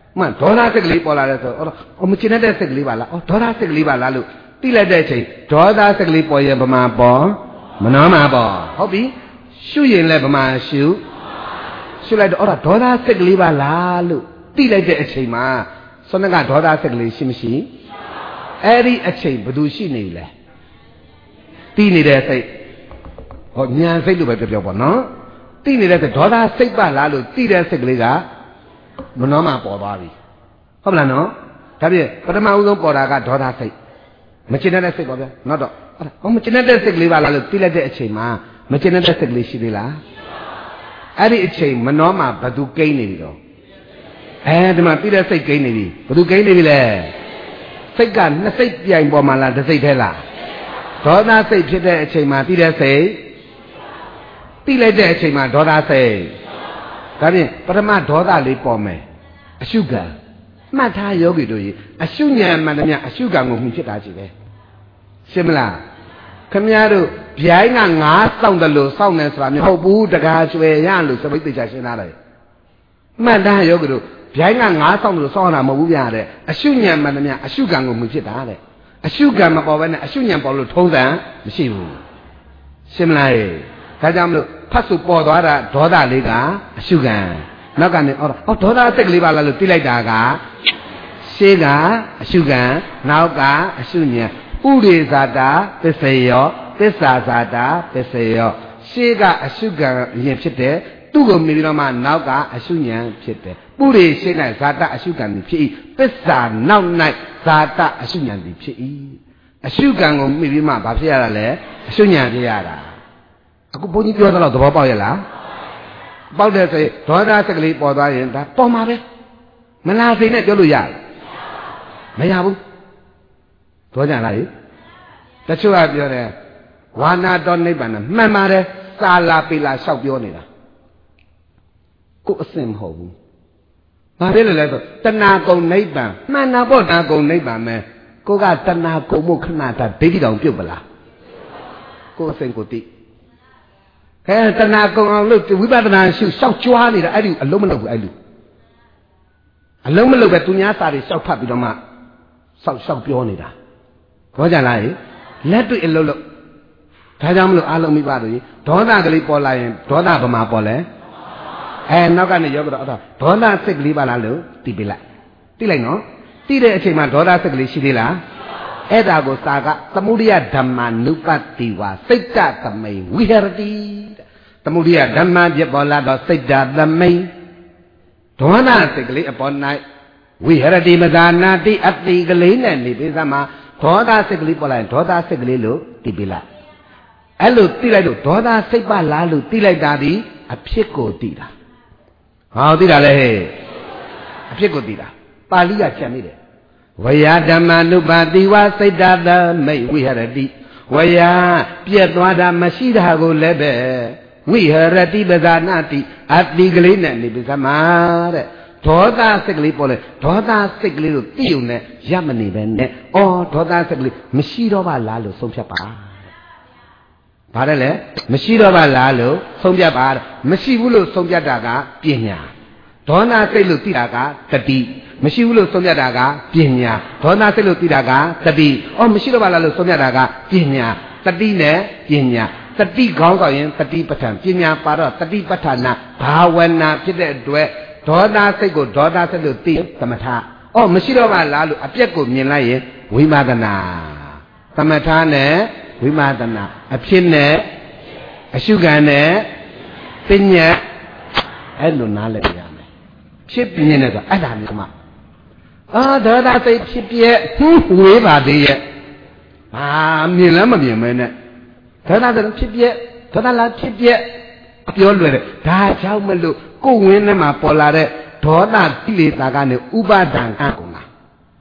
မှန်ဒေါသစိတ်ကလေးပေါ်လာတဲ့ဆိုမကျင်တဲ့စိတ်ကလေးပါလားဒေါသစိတ်ကလေးပါလားလို့သိလိုက်တဲ့အချိန်ဒေါသစိတ်ကလေးပေါ်ရင်ဗမာပေါ်မနှောမှာပေါ်ဟုတ်ပြီရှုရင်လည်းဗမာရှုလိုက်တော့ဒေါသစိတ်ကလေးပါလားလို့သိလိုက်တဲ့အချိန်မှာဆွမ်းကဒေါသစိတ်ကလေးရှိမရှိအဲ့ဒီအချိန်ဘယ်သူရှိနေလဲသိနေတဲ့စိတ်ဟောဉာဏ်စိတ်လို့ပဲပြောပေါ့နော်သိနေတဲ့စိတ်ဒေါသစိတ်ပါလားလို့သိတဲ့စိတ်ကလေးကမနှောမှာပေါ်သွားပြီဟုတ်မလားနော်ဒါဖြင့်ပထမဦးဆုံးပေါ်တာကဒေါသစိတ်မကျင်တဲ့စိတ်ပေါ့ဗျာနောက်တော့မကျင်တဲ့စိတ်ကလေးပါလားလို့သိလိုက်တဲ့အချိန်မှာမကျင်တဲ့စိတ်ကလေးရှိသေးလားအဲ့ဒီအချိန်မနှောမှာဘသူကိန်းနေပြီတော့ဒီမှာသိတဲ့စိတ်ကိန်းနေပြီဘသူကိန်းနေပြီလဲစိတ်ကနှစ်စိတ်ပြိုင်ပေါ်မှာလားတစ်စိတ်ထဲလားဒေါသစိတ်ဖြစ်တဲ့အချိန်မှာသိတဲ့စိတ်သိလိုက်တဲ့အချိန်မှာဒေါသစိတ်ဒါဖြင့်ပထမဒေါသလေးပေါ်မယ်အရှုခံမှတ်ထားယောဂီတို့ကြီးအရှုဉာဏ်မှန်တယ်များအရှုခံကိုမှီဖြစ်တာကြီးပဲရှင်းမလားခမည်းတော်ဗျိုင်းကငါးစောင့်တယ်လို့စောင့်နေဆိုတာမျိုးဟုတ်ဘူးတကားကျွယ်ရလို့စပိတ်သိချာရှင်းလာတယ်မှတ်ထားယောဂီတို့ဗျိုင်းကငါးစောင့်တယ်လို့စောင့်တာမဟုတ်ဘူးဗျာတဲ့အရှုဉာဏ်မှန်တယ်များအရှုခံကိုမှီဖြစ်တာတဲ့အရှုခံမပေါ်ဘဲနဲ့အရှုဉာဏ်ပေါ်လို့ထုံးစံမရှိဘူးရှင်းမလားဒါကြောင့်မလို့ဖတ်စုပေါ်သွားတာဒေါသလေးကအရှုခံနောက်ကနေဒေါသစိတ်ကလေးပါလားလို့သိလိုက်တာကရှေးကအရှုခံနောက်ကအရှုဉာဏ်ဥရိဇာတာသစ္စေယောသစ္စာဇာတာသစ္စေယောရှေးကအရှုခံရင်ဖြစ်တယ်သူ့ကိုမြင်ပြီးတော့မှနောက်ကအရှုဉာဏ်ဖြစ်တယ်ပုရိရှေး၌ဇာတာအရှုခံသည်ဖြစ်၏သစ္စာနောက်၌ဇာတာအရှုဉာဏ်သည်ဖြစ်၏အရှုခံကိုမြင်ပြီးမှဘာဖြစ်ရတာလဲအရှုဉာဏ်ဖြစ်ရတာအခုဘုန်းကြီးပြောတော့သဘောပေါက်ရဲ့လားပေါက်တဲ့ဆိုရင်ဒေါသစိတ်ကလေးပေါ်သွားရင်ဒါပေါ်မှာပဲမလားစိတ်နဲ့ပြောလို့ရတယ်မရဘူးပြောကြလားတချို့ကပြောတယ်ဝါနာတော်နိဗ္ဗာန်မှန်ပါတယ်စာလာပေလာလျှောက်ပြောနေတာကိုအစင်မဟုတ်ဘူးဘာဖြစ်လို့လဲဆိုတဏှာကုံနိဗ္ဗာန်မှန်တာပေါ့တဏှာကုံနိဗ္ဗာန်မယ်ကိုကတဏှာကုံမှုခဏတာဒိဋ္ဌိတောင်ပြုတ်ပလားကိုအစင်ကိုတိတဏှာကုံအောင်လို့ဝိပဿနာရှုလျှောက်ကြွားနေတာအဲ့ဒီအလုံးမလုပ်ဘူးအဲ့လူအလုံးမလုပ်ပဲသူများစာတွေလျှောက်ဖတ်ပြီးတော့မှလျှောက်ပြောနေတာပြောကြလားလက်တွေ့အလုံးလို့ဒါကြောင့်မလို့အားလုံးမိပါလို့ဒေါသကလေးပေါ်လာရင်ဒေါသဗမာပေါ်လဲနောက်ကနေရောက်တော့ဒေါသစိတ်ကလေးပါလားလို့သိပြလိုက်သိလိုက်နော်သိတဲ့အချိန်မှာဒေါသစိတ်ကလေးရှိသေးလားအဲ့ဒါကိုစာကသမုဒိယဓမ္မနုပတ္တိဝါစိတ်တသမိန်ဝိဟရတိသမုဒိယဓမ္မဖြစ်ပေါ်လာတော့စိတ်တသမိန်ဒေါသစိတ်ကလေးအပေါ်၌ဝိဟရတိမသာနာတိအတိကလေးနဲ့နေပြီးသမှာဒေါသစိတ်ကလေးပေါ်လာရင်ဒေါသစိတ်ကလေးလို့သိပြလိုက်အဲ့လိုသိလိုက်လို့ဒေါသစိတ်ပါလားလို့သိလိုက်တာဒီအဖြစ်ကိုသိတာဟောသိတာလေအဖြစ်ကိုသိတာပါဠိကချန်နေတယ်ဝယဓမ္မနုပါတိဝစိတ်တသမိတ်ဝိဟရတိဝယပြက်သွားတာမရှိတာကိုလည်းပဲဝိဟရတိပဇာနာတိအတိကလေးနဲ့နေပြီသမားတဲ့ဒေါသစိတ်ကလေးပေါ်လေဒေါသစိတ်ကလေးကိုသိုံနဲ့ရမနေပဲနဲ့ဒေါသစိတ်ကလေးမရှိတော့ပါလားလို့ဆုံးဖြတ်ပါဘာလဲလဲမရှိတော့ပါလားလို့ဆုံးဖြတ်ပါမရှိဘူးလို့ဆုံးဖြတ်တာကပညာဒေါသစိတ်လို့သိတာကတတိမရှိဘူးလို့ဆုံးဖြတ်တာကပညာဒေါသစိတ်လို့သိတာကတတိမရှိတော့ပါလားလို့ဆုံးဖြတ်တာကပညာတတိနဲ့ပညာတတိခေါင်းဆောင်ရင်တတိပဋ္ဌာန်ပညာပါတော့တတိပဋ္ဌာနာဘာဝနာဖြစ်တဲ့အတွက်ဒေါသစိတ်ကိုဒေါသစိတ်လို့သိသမထမရှိတော့ပါလားလို့အပြက်ကိုမြင်လိုက်ရင်ဝိမာဒနာသမထနဲ့ဝိမာဒနာအဖြစ်နဲ့အရှုခံနဲ့ပညာအဲ့လိုနားလည်ရမယ်ဖြစ်ပြင်းနေဆိုအဲ့ဒါမျိုးမှဒေါသစိတ်ဖြစ်ပြဲဝေးပါသေးရဲ့မြင်လည်းမမြင်မဲနဲ့ဒေါသစိတ်ဖြစ်ပြဲဒေါသလားဖြစ်ပြဲပြောလွယ်တယ်ဒါကြောင့်မလို့ကိုယ်ဝင်းထဲမှာပေါ်လာတဲ့ဒေါသကိလေသာကနေဥပါဒံကကုန်တာ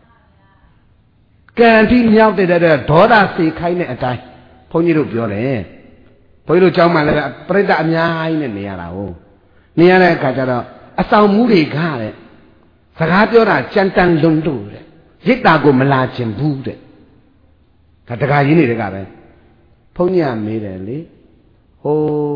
ကံတိမြောက်တဲ့ဒေါသစေခိုင်းတဲ့အတိုင်းဘုန်းကြီးတို့ပြောတယ်ဘုန်းကြီးတို့ကျောင်းမှာလည်းပြိဿအများကြီးနဲ့နေရတာဟုတ်နေရတဲ့အခါကျတော့အဆောင်မှုတွေကတဲ့စကားပြောတာကြမ်းတမ်းလွန်းလို့တဲ့ရိတ်တာကိုမလာခြင်းဘူးတဲ့ဒါတခါရင်းနေတဲ့ကပဲဘုန်းကြီးကမေးတယ်လေ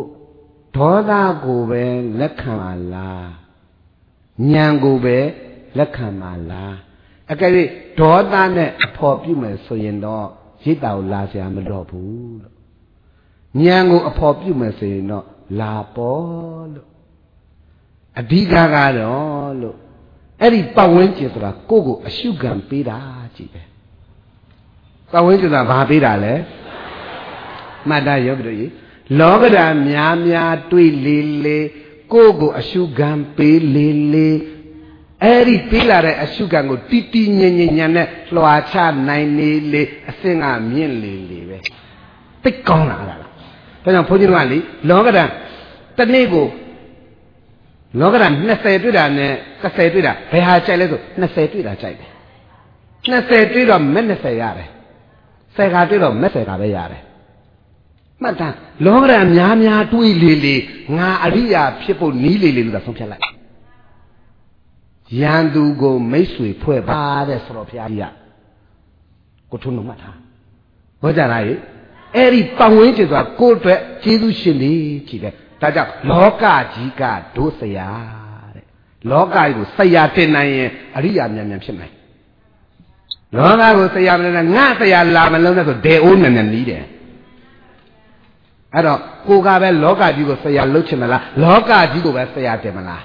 ဒေါသကိုပဲလက်ခံပါလားဉာဏ်ကိုပဲလက်ခံပါလားအကယ်၍ဒေါသနဲ့အဖော်ပြုမယ်ဆိုရင်တော့ရိတ်တာကိုလာစရာမလိုဘူးလို့ဉာဏ်ကိုအဖော်ပြုမယ်ဆိုရင်တော့လာပေါ်လို့အဓိကကတော့လို့အဲ့ဒီပတ်ဝန်းကျင်ဆိုတာကိုယ့်ကိုအရှုခံပေးတာကြည့်ပဲပတ်ဝန်းကျင်ဆိုတာဘာပေးတာလဲမှတ်သားရောပြီလို့လောကဓာတ်များများတွေးလေလေကိုယ့်ကိုအရှုခံပေးလေလေအဲ့ဒီပေးလာတဲ့အရှုခံကိုတီတီငင်ငင်ညာနဲ့လွှာချနိုင်နေလေအစင်ကမြင့်လေလေပဲသိကောင်းလာတာလားဒါကြောင့်ဘုန်းကြီးတို့ကလေလောကဓာတ်တစ်နေ့ကိုလောကဓာတ်20တွေ့တာနဲ့30တွေ့တာဘယ်ဟာကြိုက်လဲဆို20တွေ့တာကြိုက်တယ်20တွေ့တော့မဲ့20ရတယ်10ခါတွေ့တော့မဲ့10ခါပဲရတယ်မှတ်သားလောကဓာတ်များများတွေးလေလေငါအရိယာဖြစ်ဖို့နီးလေလေလို့သာဆုံးဖြတ်လိုက်ရန်သူကိုမိတ်ဆွေဖွဲ့ပါတဲ့ဆိုတော့ဘုရားကြီးကကိုထုံးလုံးမှတ်ထားဟောကြလားအဲ့ဒီပတ်ဝန်းကျင်ဆိုတာကိုယ့်အတွက်ကျေးဇူးရှင်နေကြည့်တယ်ဒါကြောင့်လောကကြီးကဒုစရာတဲ့လောကကြီးကိုဆရာတင်နိုင်ရင်အရိယာမြန်မြန်ဖြစ်မယ်လောကကိုဆရာမလို့ငါဆရာလာမလို့နဲ့ဆိုဒေအိုးမြန်မြန်နီးတယ်အဲ့တော့ကိုကပဲလောကကြီးကိုဆရာလုပ်ချင်မလားလောကကြီးကိုပဲဆရာတင်မလား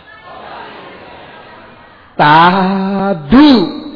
တာဓု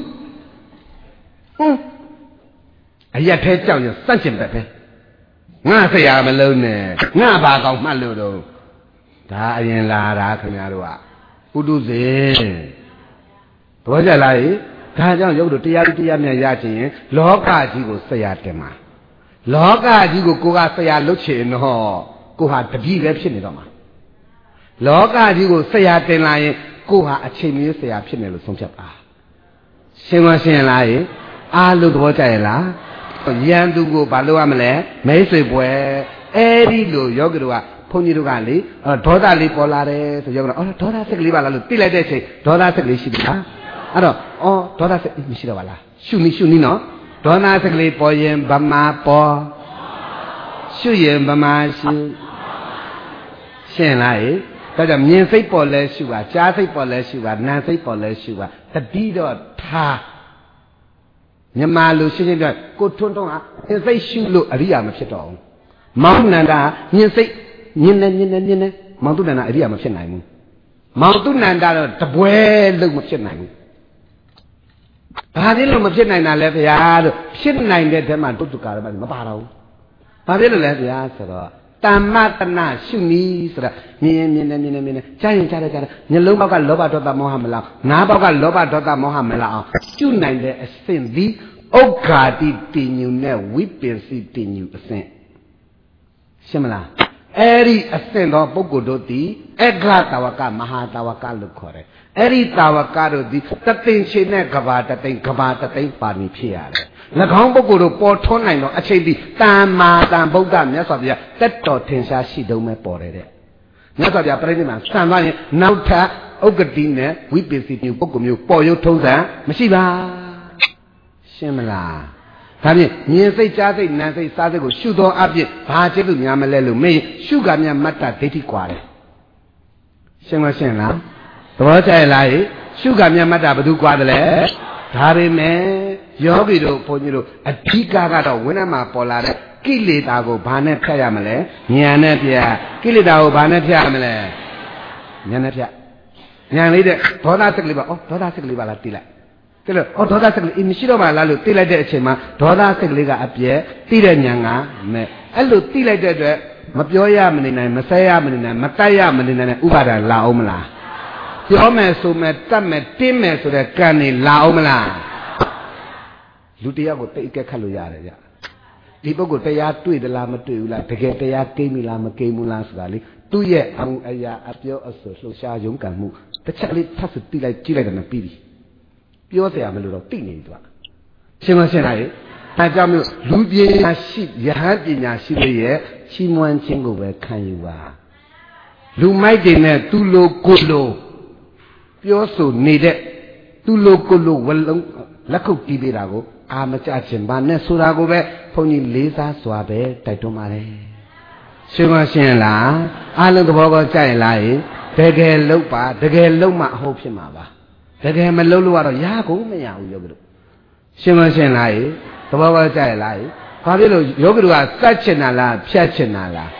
အရက်ထဲကြောက်ရစန့်ကျင်ပဲငါဆရာမလုံးနဲ့ငါဘာကောင်မှတ်လို့တော့ဒါအရင်လာတာခင်ဗျားတို့ကပုထုဇဉ်သဘောကျလားဒါကြောင့်ရုပ်တို့တရားများရချင်ရင်လောကကြီးကိုဆရာတင်မှာလောကကြီးကိုကိုကဆရာလုပ်ချင်တော့ကိုဟာတပည့်ပဲဖြစ်နေတော့မှာလောကကြီးကိုဆရာတင်လာရင်ကိုဟာအချိန်မျိုးဆရာဖြစ်နေလို့ဆုံးဖြတ်ပါရှင်းမရှင်းလားအားလို့သဘောကျရဲ့လားရန်သူကိုဘာလို့ရမလဲမိတ်ဆွေပွဲအဲ့ဒီလိုယောဂီတို့ကဘုန်းကြီးတို့ကလေဒေါသလေးပေါ်လာတယ်ဆိုယောဂီတို့ဒေါသစိတ်ကလေးပါလားလို့သိလိုက်တဲ့အချိန်ဒေါသစိတ်ကလေးရှိပြီလားအဲ့တော့ဒေါသစိတ်မရှိတော့ပါလားရှုနီးနော်ဒေါသစိတ်ကလေးပေါ်ရင်ဗမာပေါ်ရှုရင်ဗမာရှုရှင်းလားဒါကြောင့်မြင်စိတ်ပေါ်လဲရှုပါကြားစိတ်ပေါ်လဲရှုပါနားစိတ်ပေါ်လဲရှုပါတတိတော့ထားမြမလူရှင်းရှင်းပြောကိုထွန်းထွန်းဟာမြင်စိတ်ရှုလို့အရိယာမဖြစ်တော့ဘူးမောင်နန္ဒာမြင်စိတ်မြင်နေမောင်တုနန္ဒာအရိယာမဖြစ်နိုင်ဘူးမောင်တုနန္ဒာတော့တပွဲလုံးမဖြစ်နိုင်ဘူးဘာဖြစ်လို့မဖြစ်နိုင်တာလဲဗျာလို့ဖြစ်နိုင်တဲ့တည်းမှာတုတ်တုကာရမပါတော့ဘူးဘာဖြစ်လို့လဲဗျာဆိုတော့တမ္မတနာရှုနည်းဆိုတာမြင်နေကြားရင်ကြားတယ်မျက်လုံးဘောက်ကလောဘဒေါသမောဟမလောက်နားဘောက်ကလောဘဒေါသမောဟမလောက်အောင်ရှုနိုင်တဲ့အဆင့်သည်ဥက္ခာတိတည်ညူနဲ့ဝိပင်စီတည်ညူအဆင့်ရှင်းမလားအဲ့ဒီအဆင့်သောပုဂ္ဂိုလ်တို့သည်အက္ခတာဝကမဟာတာဝကလို့ခေါ်တယ်အဲ့ဒီတာဝကတို့သည်တသိန်းချင်းနဲ့ကဘာတသိန်းပါမီဖြစ်ရတယ်၎င်းပုဂ္ဂိုလ်တို့ပေါ်ထွန်းနိုင်တော့အချိန်ဒီတမ္မာတန်ဗုဒ္ဓမြတ်စွာဘုရားတက်တော်ထင်ရှားရှိတုံးပဲပေါ်တယ်တဲ့မြတ်စွာဘုရားပြိဋိနိဗ္ဗာန်ဆံသွားရင်နောက်ထပ်ဥက္ကတိနဲ့ဝိပင်စီမျိုးပုဂ္ဂိုလ်မျိုးပေါ်ရုပ်ထုံးစံမရှိပါရှင်းမလားဒါဖြင့်မြင်စိတ်ကြားစိတ်နားစိတ်စားစိတ်ကိုရှုသောအပြင်ဘာကျေလို့များမလဲလို့မေးရှုကမြတ်မတ္တဒိဋ္ဌိကွာတယ်ရှင်းမရှင်းလားသဘောကျရဲ့လားရှုကမြတ်မတ္တဘယ်သူကွာတယ်လဲဒါပေမဲ့ယောဂီတို့ဘုန်းကြီးတို့အဓိကကတော့ဝိနည်းမှာပေါ်လာတဲ့ကိလေသာကိုဘာနဲ့ဖြတ်ရမလဲဉာဏ်နဲ့ဖြတ်ကိလေသာကိုဘာနဲ့ဖြတ်ရမလဲဉာဏ်နဲ့ဖြတ်ဉာဏ်လေးတဲ့ဒေါသစိတ်ကလေးပါဒေါသစိတ်ကလေးပါလားသိလိုက်သိလို့ဒေါသစိတ်ကလေးမရှိတော့မှလားလို့သိလိုက်တဲ့အချိန်မှာဒေါသစိတ်ကလေးကအပြည့်သိတဲ့ဉာဏ်ကမဲ့အဲ့လိုသိလိုက်တဲ့အတွက်မပြောရမနေနိုင်မဆဲရမနေနိုင်မတိုက်ရမနေနိုင်တဲ့ဥပါဒံလာအောင်မလားပြောမယ်ဆိုမယ်တတ်မယ်တင်းမယ်ဆိုတဲ့ကံနေလာအောင်မလားလူတယောက်ကိုတိတ်အကက်ခတ်လို့ရတယ်ဗျဒီပုဂ္ဂိုလ်တရားတွေ့သလားမတွေ့ဘူးလားတကယ်တရားကိမ့်ပြီလားမကိမ့်ဘူးလားဆိုတာလေသူ့ရဲ့အရာအပြောအဆိုလှုပ်ရှားရုန်းကန်မှုတစ်ချက်လေးထပ်စတိလိုက်ကြည့်လိုက်တယ်နဲ့ပြီးပြီပြောเสียမလို့တော့သိနေပြီသူကရှင်းမရှင်းလားဒါကြောင့်မျိုးလူပညာရှိယဟန်ပညာရှိတွေရဲ့ချီးမွမ်းခြင်းကိုပဲခံယူပါလူမိုက်တွေနဲ့သူ့လိုကိုယ်လိုပြောဆိုနေတဲ့သူ့လိုကိုယ်လိုဝလုံးလက်ခုပ်တီးပေးတာကိုအာမကြခြင်းဘာနဲ့ဆိုတာကိုပဲဘုန်းကြီးလေးစားစွာပဲတိုက်တွန်းပါတယ်ရှင်းမရှင်းလားအားလုံးသဘောကောကြရင်လားတကယ်လို့ပါတကယ်လို့မှအဟုတ်ဖြစ်မှာပါတကယ်မလုပ်လို့ကတော့ရကုန်မရဘူးယောဂီတို့ရှင်းမရှင်းလားသဘောပေါက်ကြရလားဘာဖြစ်လို့ယောဂီတို့ကစက်ချင်တာလားဖြတ်ချင်တာလား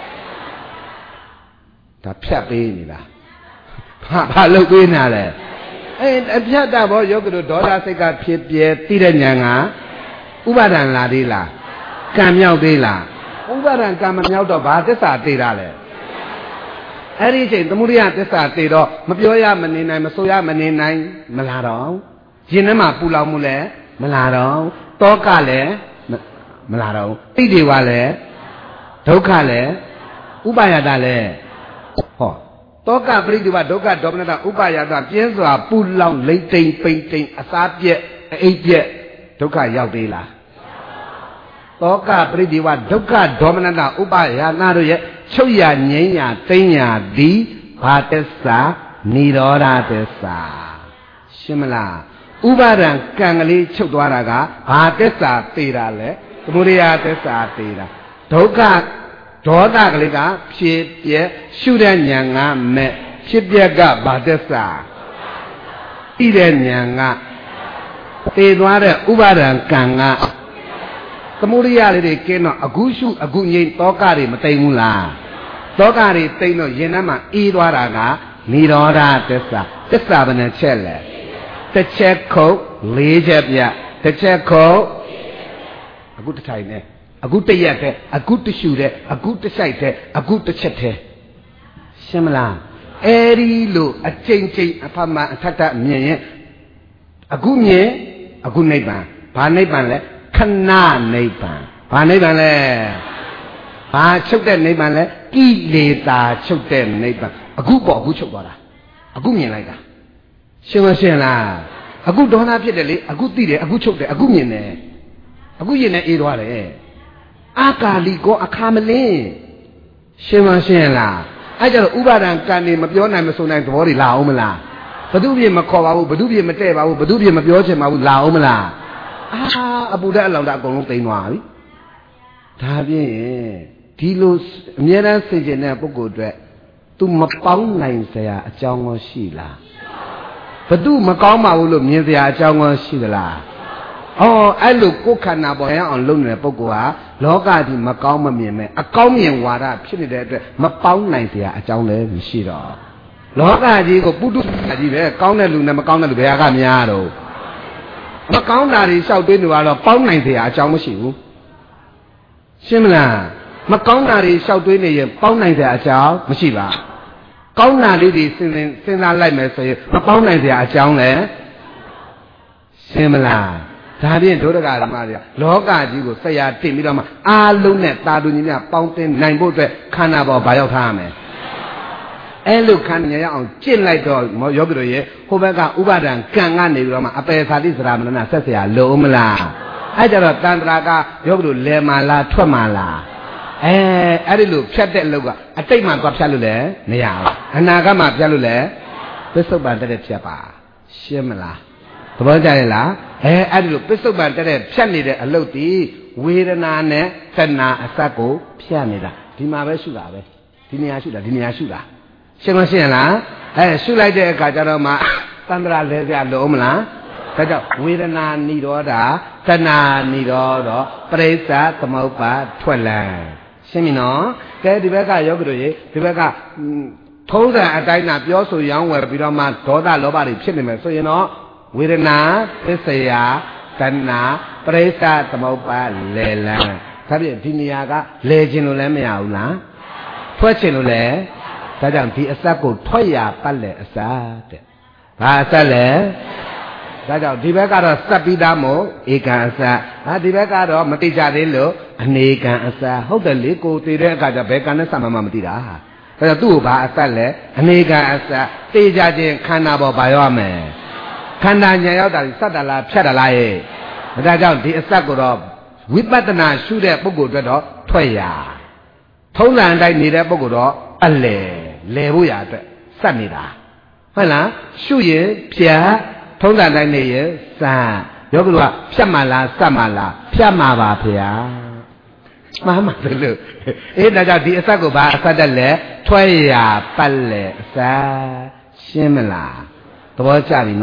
ဒါဖြတ်ပေးနေလားဘာလုပ်ပေးနေလဲအဖြတ်တာဘောယောဂီတို့ဒေါသစိတ်ကဖြစ်ပြဲသိတဲ့ဉာဏ်ကဥပါဒံလာသေးလားကံမြောက်သေးလားဥပါဒံကံမမြောက်တော့ဘာသစ္စာသိတာလဲအဲ့ဒီချိန်သမုဒိယသစ္စာသိတော့မပြောရမနေနိုင်မဆိုရမနေနိုင်မလာတော့ရင်ထဲမှာပူလောင်မှုလဲမလာတော့တောကလည်းမလာတော့တိတွေဝလည်းဒုက္ခလည်းဥပါယတလည်းဟောတောကပရိဒီဝဒုက္ခဒေါမနတဥပါယတပြင်းစွာပူလောင်လိမ့်တိမ်ပိန်တိမ်အစားပြက်အိပ်ပြက်ဒုက္ခရောက်သေးလားတောကပရိဒီဝဒုက္ခဒေါမနတဥပါယနာတို့ရဲ့ချုပ်ရငြိမ်းရတိမ့်ရသည်ဘာသစ္စာនិရောဓသစ္စာရှင်းမလားဥပါဒံကံကလေးချုပ်သွားတာကဘာသစ္စာသိတာလဲသမုဒယသစ္စာသိတာဒုက္ခဒေါသကလေးကဖြစ်ပြက်ရှုတဲ့ဉာဏ်ကမဲ့ဖြစ်ပြက်ကဘာသစ္စာသိတဲ့ဉာဏ်ကသိသွားတဲ့ဥပါဒံကံကသမုဒယလေးတွေကင်းတော့အခုရှုအခုငြိမ်းတောကတွေမသိဘူးလားတောကတွေသိတော့ရင်ထဲမှာအေးသွားတာကនិရောဓသစ္စာသစ္စာဘယ်နှချက်လဲတစ်ချက်ခုတ်၄ချက်ပြတစ်ချက်ခုတ်အခုတစ်ထိုင်နဲ့အခုတရက်တဲ့အခုတရှူတဲ့အခုတဆိုင်တဲ့အခုတစ်ချက်တဲ့ရှင်းမလားအဲဒီလိုအကျဉ်းချင်းအဖမအထက်ထမြင်ရင်အခုမြင်အခုနိဗ္ဗာန်ဘာနိဗ္ဗာန်လဲခဏနိဗ္ဗာန်ဘာနိဗ္ဗာန်လဲဘာချုပ်တဲ့နိဗ္ဗာန်လဲကိလေသာချုပ်တဲ့နိဗ္ဗာန်အခုပေါ့အခုချုပ်သွားတာအခုမြင်လိုက်တာရှင်းမရှင်းလားအခုဒေါသဖြစ်တယ်လေအခုသိတယ်အခုချုပ်တယ်အခုမြင်တယ်အခုရင်နဲ့အေးသွားတယ်အာကာလီကောအခါမလင်းရှင်းမရှင်းလားအဲ့ကြတော့ဥပါဒံကံနေမပြောနိုင်မဆိုနိုင်သဘောတွေလာအောင်မလားဘသူပြည့်မခေါ်ပါဘူးဘသူပြည့်မတဲ့ပါဘူးဘသူပြည့်မပြောချင်ပါဘူးလာအောင်မလားအာအပူဓာတ်အလောင်ဓာတ်အကုန်လုံးသိမ်းသွားပြီဒါဖြင့်ဒီလိုအမြဲတမ်းသိကျင်တဲ့ပုဂ္ဂိုလ်အတွက်သူမပေါင်းနိုင်စရာအကြောင်းကောရှိလားဘသူမကောင်းပါဘူးလို့မြင်စရာအကြောင်းကောရှိသလားအဲ့လိုကိုယ်ခန္ဓာပေါ်ရအောင်လုပ်နေတဲ့ပုဂ္ဂိုလ်ဟာလောကကြီးမကောင်းမမြင်မဲ့အကောင်းမြင်ဝါဒဖြစ်နေတဲ့အတွက်မပေါင်းနိုင်စရာအကြောင်းလည်းမရှိတော့လောကကြီးကိုပုထုကြီးပဲကောင်းတဲ့လူနဲ့မကောင်းတဲ့လူဘယ်ကများတော့မကောင်းတာတွေလျှောက်တွေးနေတော့ပေါင်းနိုင်စရာအကြောင်းမရှိဘူးရှင်းမလားမကောင်းတာတွေလျှောက်တွေးနေရင်ပေါင်းနိုင်စရာအကြောင်းမရှိပါကောင်းတာလေးတွေစဉ်းစားလိုက်မယ်ဆိုရင်မပေါင်းနိုင်စရာအကြောင်းလည်းရှင်းမလားဒါဖြင့်ဒုဒကဓမ္မတွေလောကကြီးကိုဆက်ရတင်ပြီးတော့မှအားလုံးနဲ့တာတူညီမျှပေါင်းတင်နိုင်ဖို့အတွက်ခန္ဓာပေါ်ဘာရောက်ထားရမလဲအဲ့လိုခန္ဓာရအောင်ကျင့်လိုက်တော့ယောဂီတို့ရဲ့ဟိုဘက်ကဥပါဒံကံကနေပြီးတော့မှအပေသာတိစရာမဏဆက်เสียလုံးမလားအဲ့ကြတော့တန်ត្រာကယောဂီတို့လဲမာလားထွက်မာလားအဲ့ဒီလိုဖြတ်တဲ့အလုပ်ကအတိတ်မှသွားဖြတ်လို့လည်းမရဘူးအနာဂတ်မှဖြတ်လို့လည်းပစ္စုပန်တက်တဲ့ဖြတ်ပါရှင်းမလားသဘောကျရဲ့လားအဲ့ဒီလိုပစ္စုပန်တက်တဲ့ဖြတ်နေတဲ့အလုပ်ဒီဝေဒနာနဲ့တဏှာအစပ်ကိုဖြတ်နေတာဒီမှာပဲရှုတာပဲဒီနေရာရှုတာဒီနေရာရှုတာရှင်းမရှင်းလားရှုလိုက်တဲ့အခါကျတော့မှသန္တရာလဲပြလုံးမလားဒါကြောင့်ဝေဒနာនិရောဓတဏှာនិရောဓပရိစ္ဆသမုပ္ပါထွက်လန်းရှင်းပြီနော်ကဲဒီဘက်ကယောဂီတို့ရေဒီဘက်ကထုံးစံအတိုင်းသာပြောဆိုရောင်းဝယ်ပြီးတော့မှဒေါသလောဘတွေဖြစ်နေမယ်ဆိုရင်တော့ဝေဒနာသစ္စာတဏှာပရိစ္ဆသမုပ္ပါလဲလန်းဒါဖြင့်ဒီနေရာကလဲခြင်းလို့လည်းမရဘူးလားထွက်ခြင်းလို့လည်းဒါကြောင့်ဒီအစက်ကိုထွက်ရပတ်လေအစတဲ့ဘာအစက်လဲဒါကြောင့်ဒီဘက်ကတော့စပ်ပြီးသားမို့ဧကံအစဒီဘက်ကတော့မတိကြသေးလို့အနေကံအစဟုတ်တယ်လေကိုတည်တဲ့အခါကျဘယ်ကံနဲ့စမှမသိတာဒါကြောင့်သူ့ကိုဘာအစက်လဲအနေကံအစတေးကြခြင်းခန္ဓာပေါ်ဘာရောက်မယ်ခန္ဓာညာရောက်တာစက်တလားဖြတ်တလားရဲ့ဒါကြောင့်ဒီအစက်ကိုတော့ဝိပဿနာရှုတဲ့ပုဂ္ဂိုလ်အတွက်တော့ထွက်ရထုံးစံအတိုင်းနေတဲ့ပုဂ္ဂိုလ်တော့အလဲဖို့ရအတွက်စက်နေတာဟုတ်လားရှုရင်ဖြတ်ထုံးစံတိုင်းနေရင်စမ်းယောဂီတို့ကဖြတ်မှလားစက်မှလားဖြတ်မှာပါဗျာမှားမှာလို့ဒါကြောင့်ဒီအစက်ကိုဘာအစက်တက်လဲထွက်ရပတ်လဲအစက်ရှင်းမလားသဘောကျပြီနော်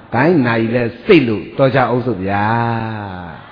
ကိုင်းနိုင်လဲစိတ်လို့တော်ကြအောင်ဆိုဗျာ